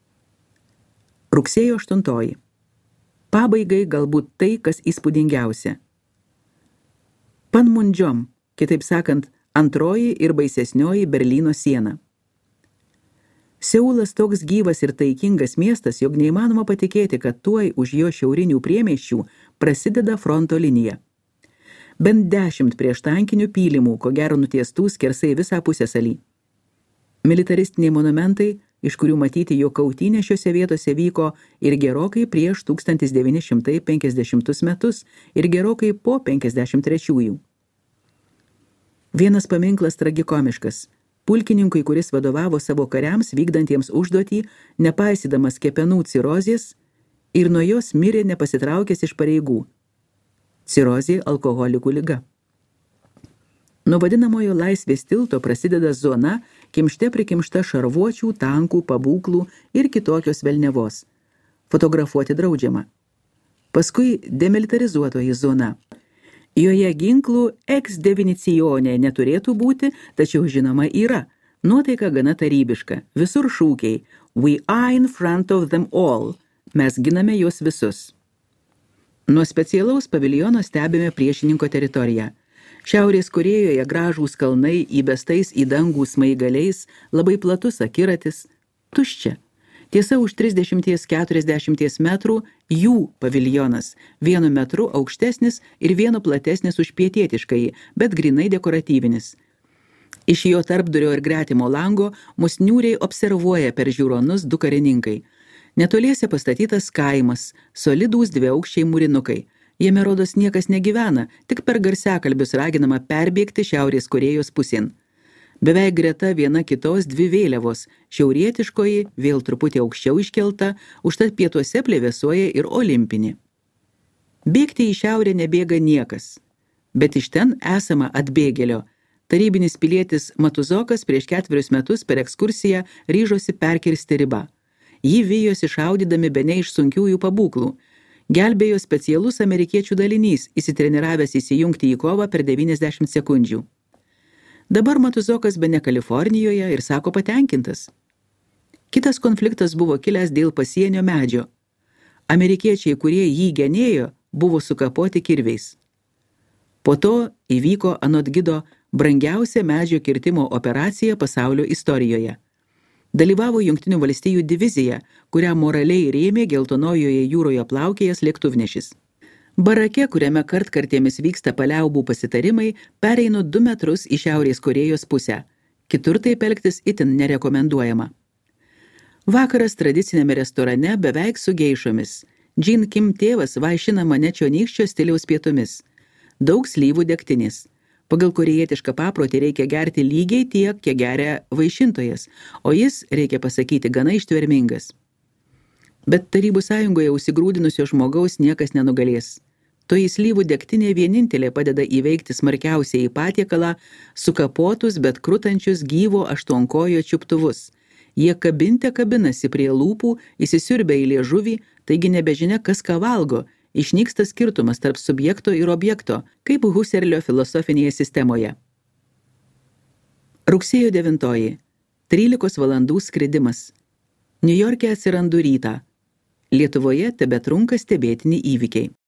Rugsėjo aštuntoji. Pabaigai galbūt tai, kas įspūdingiausia. Panmundžiom, kitaip sakant, antroji ir baisesnioji Berlyno siena. Seulas toks gyvas ir taikingas miestas, jog neįmanoma patikėti, kad tuoj už jo šiaurinių priemiesčių prasideda fronto linija. Bent dešimt prieštankinių pylimų, ko gero nutiestų skersai visą pusiasalį. Militaristiniai monumentai, iš kurių matyti, jo kautynė šiose vietose vyko ir gerokai prieš tūkstantis devyni šimtai penkiasdešimtus metus ir gerokai po penkiasdešimt trečiųjų. Vienas paminklas tragikomiškas. Pulkininkui, kuris vadovavo savo kariams vykdantiems užduotį, nepaisydamas kepenų cirozės ir nuo jos mirė nepasitraukęs iš pareigų. Cirozė alkoholikų liga. Nuo vadinamojo Laisvės tilto prasideda zona, kimšte prikimšta šarvuočių, tankų, pabūklų ir kitokios velnevos. Fotografuoti draudžiama. Paskui demilitarizuotoji zona. Joje ginklų eksdevinicijone neturėtų būti, tačiau žinoma yra. Nuotaika gana tarybiška. Visur šūkiai. We are in front of them all. Mes giname juos visus. Nuo specialaus paviljono stebime priešininko teritoriją. Šiaurės Korėjoje gražūs kalnai įbestais į dangų smaigaliais, labai platus akiratis, tuščia. Tiesa, už trisdešimt keturiasdešimt metrų jų paviljonas, vienu metru aukštesnis ir vienu platesnis už pietietiškąjį, bet grinai dekoratyvinis. Iš jo tarpdurio ir gretimo lango mus niūriai observuoja per žiūronus du karininkai. Netoliese pastatytas kaimas, solidūs dviaukščiai mūrinukai. Jame rodos niekas negyvena, tik per garsiakalbius raginama perbėgti Šiaurės Korėjos pusėn. Beveik greta viena kitos dvi vėliavos, šiaurietiškoji vėl truputį aukščiau iškelta, užtat pietuose plevėsuoja ir olimpinė. Bėgti į šiaurę nebėga niekas, bet iš ten esama atbėgėlio. Tarybinis pilietis Matuzokas prieš ketverius metus per ekskursiją ryžosi perkirsti ribą. Jį vijosi šaudydami bene iš sunkiųjų pabūklų. Gelbėjo specialus amerikiečių dalinys, įsitreniravęs įsijungti į kovą per devyniasdešimt sekundžių. Dabar Matuzokas bene Kalifornijoje ir sako patenkintas. Kitas konfliktas buvo kilęs dėl pasienio medžio. Amerikiečiai, kurie jį genėjo, buvo sukapoti kirviais. Po to įvyko anot gido brangiausia medžio kirtimo operacija pasaulio istorijoje. Dalyvavo Jungtinių valstijų divizija, kurią moraliai rėmė Geltonojoje jūroje plaukėjęs lėktuvnešis. Barake, kuriame kartkartėmis vyksta paliaubų pasitarimai, pereinu du metrus į Šiaurės Korėjos pusę. Kitur taip elgtis itin nerekomenduojama. Vakaras tradicinėme restorane beveik su geišomis. Jean Kim tėvas vaišina mane čionykščio stiliaus pietumis. Daug slyvų degtinės. Pagal korėjietišką paprotį reikia gerti lygiai tiek, kiek geria vaišintojas, o jis, reikia pasakyti, gana ištvermingas. Bet Tarybų sąjungoje užsigrūdinusio žmogaus niekas nenugalės. Toji slyvų degtinė vienintelė padeda įveikti smarkiausiai į patiekalą sukapotus, bet krutančius gyvo aštuonkojo čiuptuvus. Jie kabinte kabinasi prie lūpų, įsisiurbia į liežuvį, taigi nebežinia, kas ką valgo. Išnyksta skirtumas tarp subjekto ir objekto, kaip Husserlio filosofinėje sistemoje. Rugsėjo devintoji. trylikos valandų skridimas. Niujorke atsirandu rytą. Lietuvoje tebetrunka stebėtini įvykiai.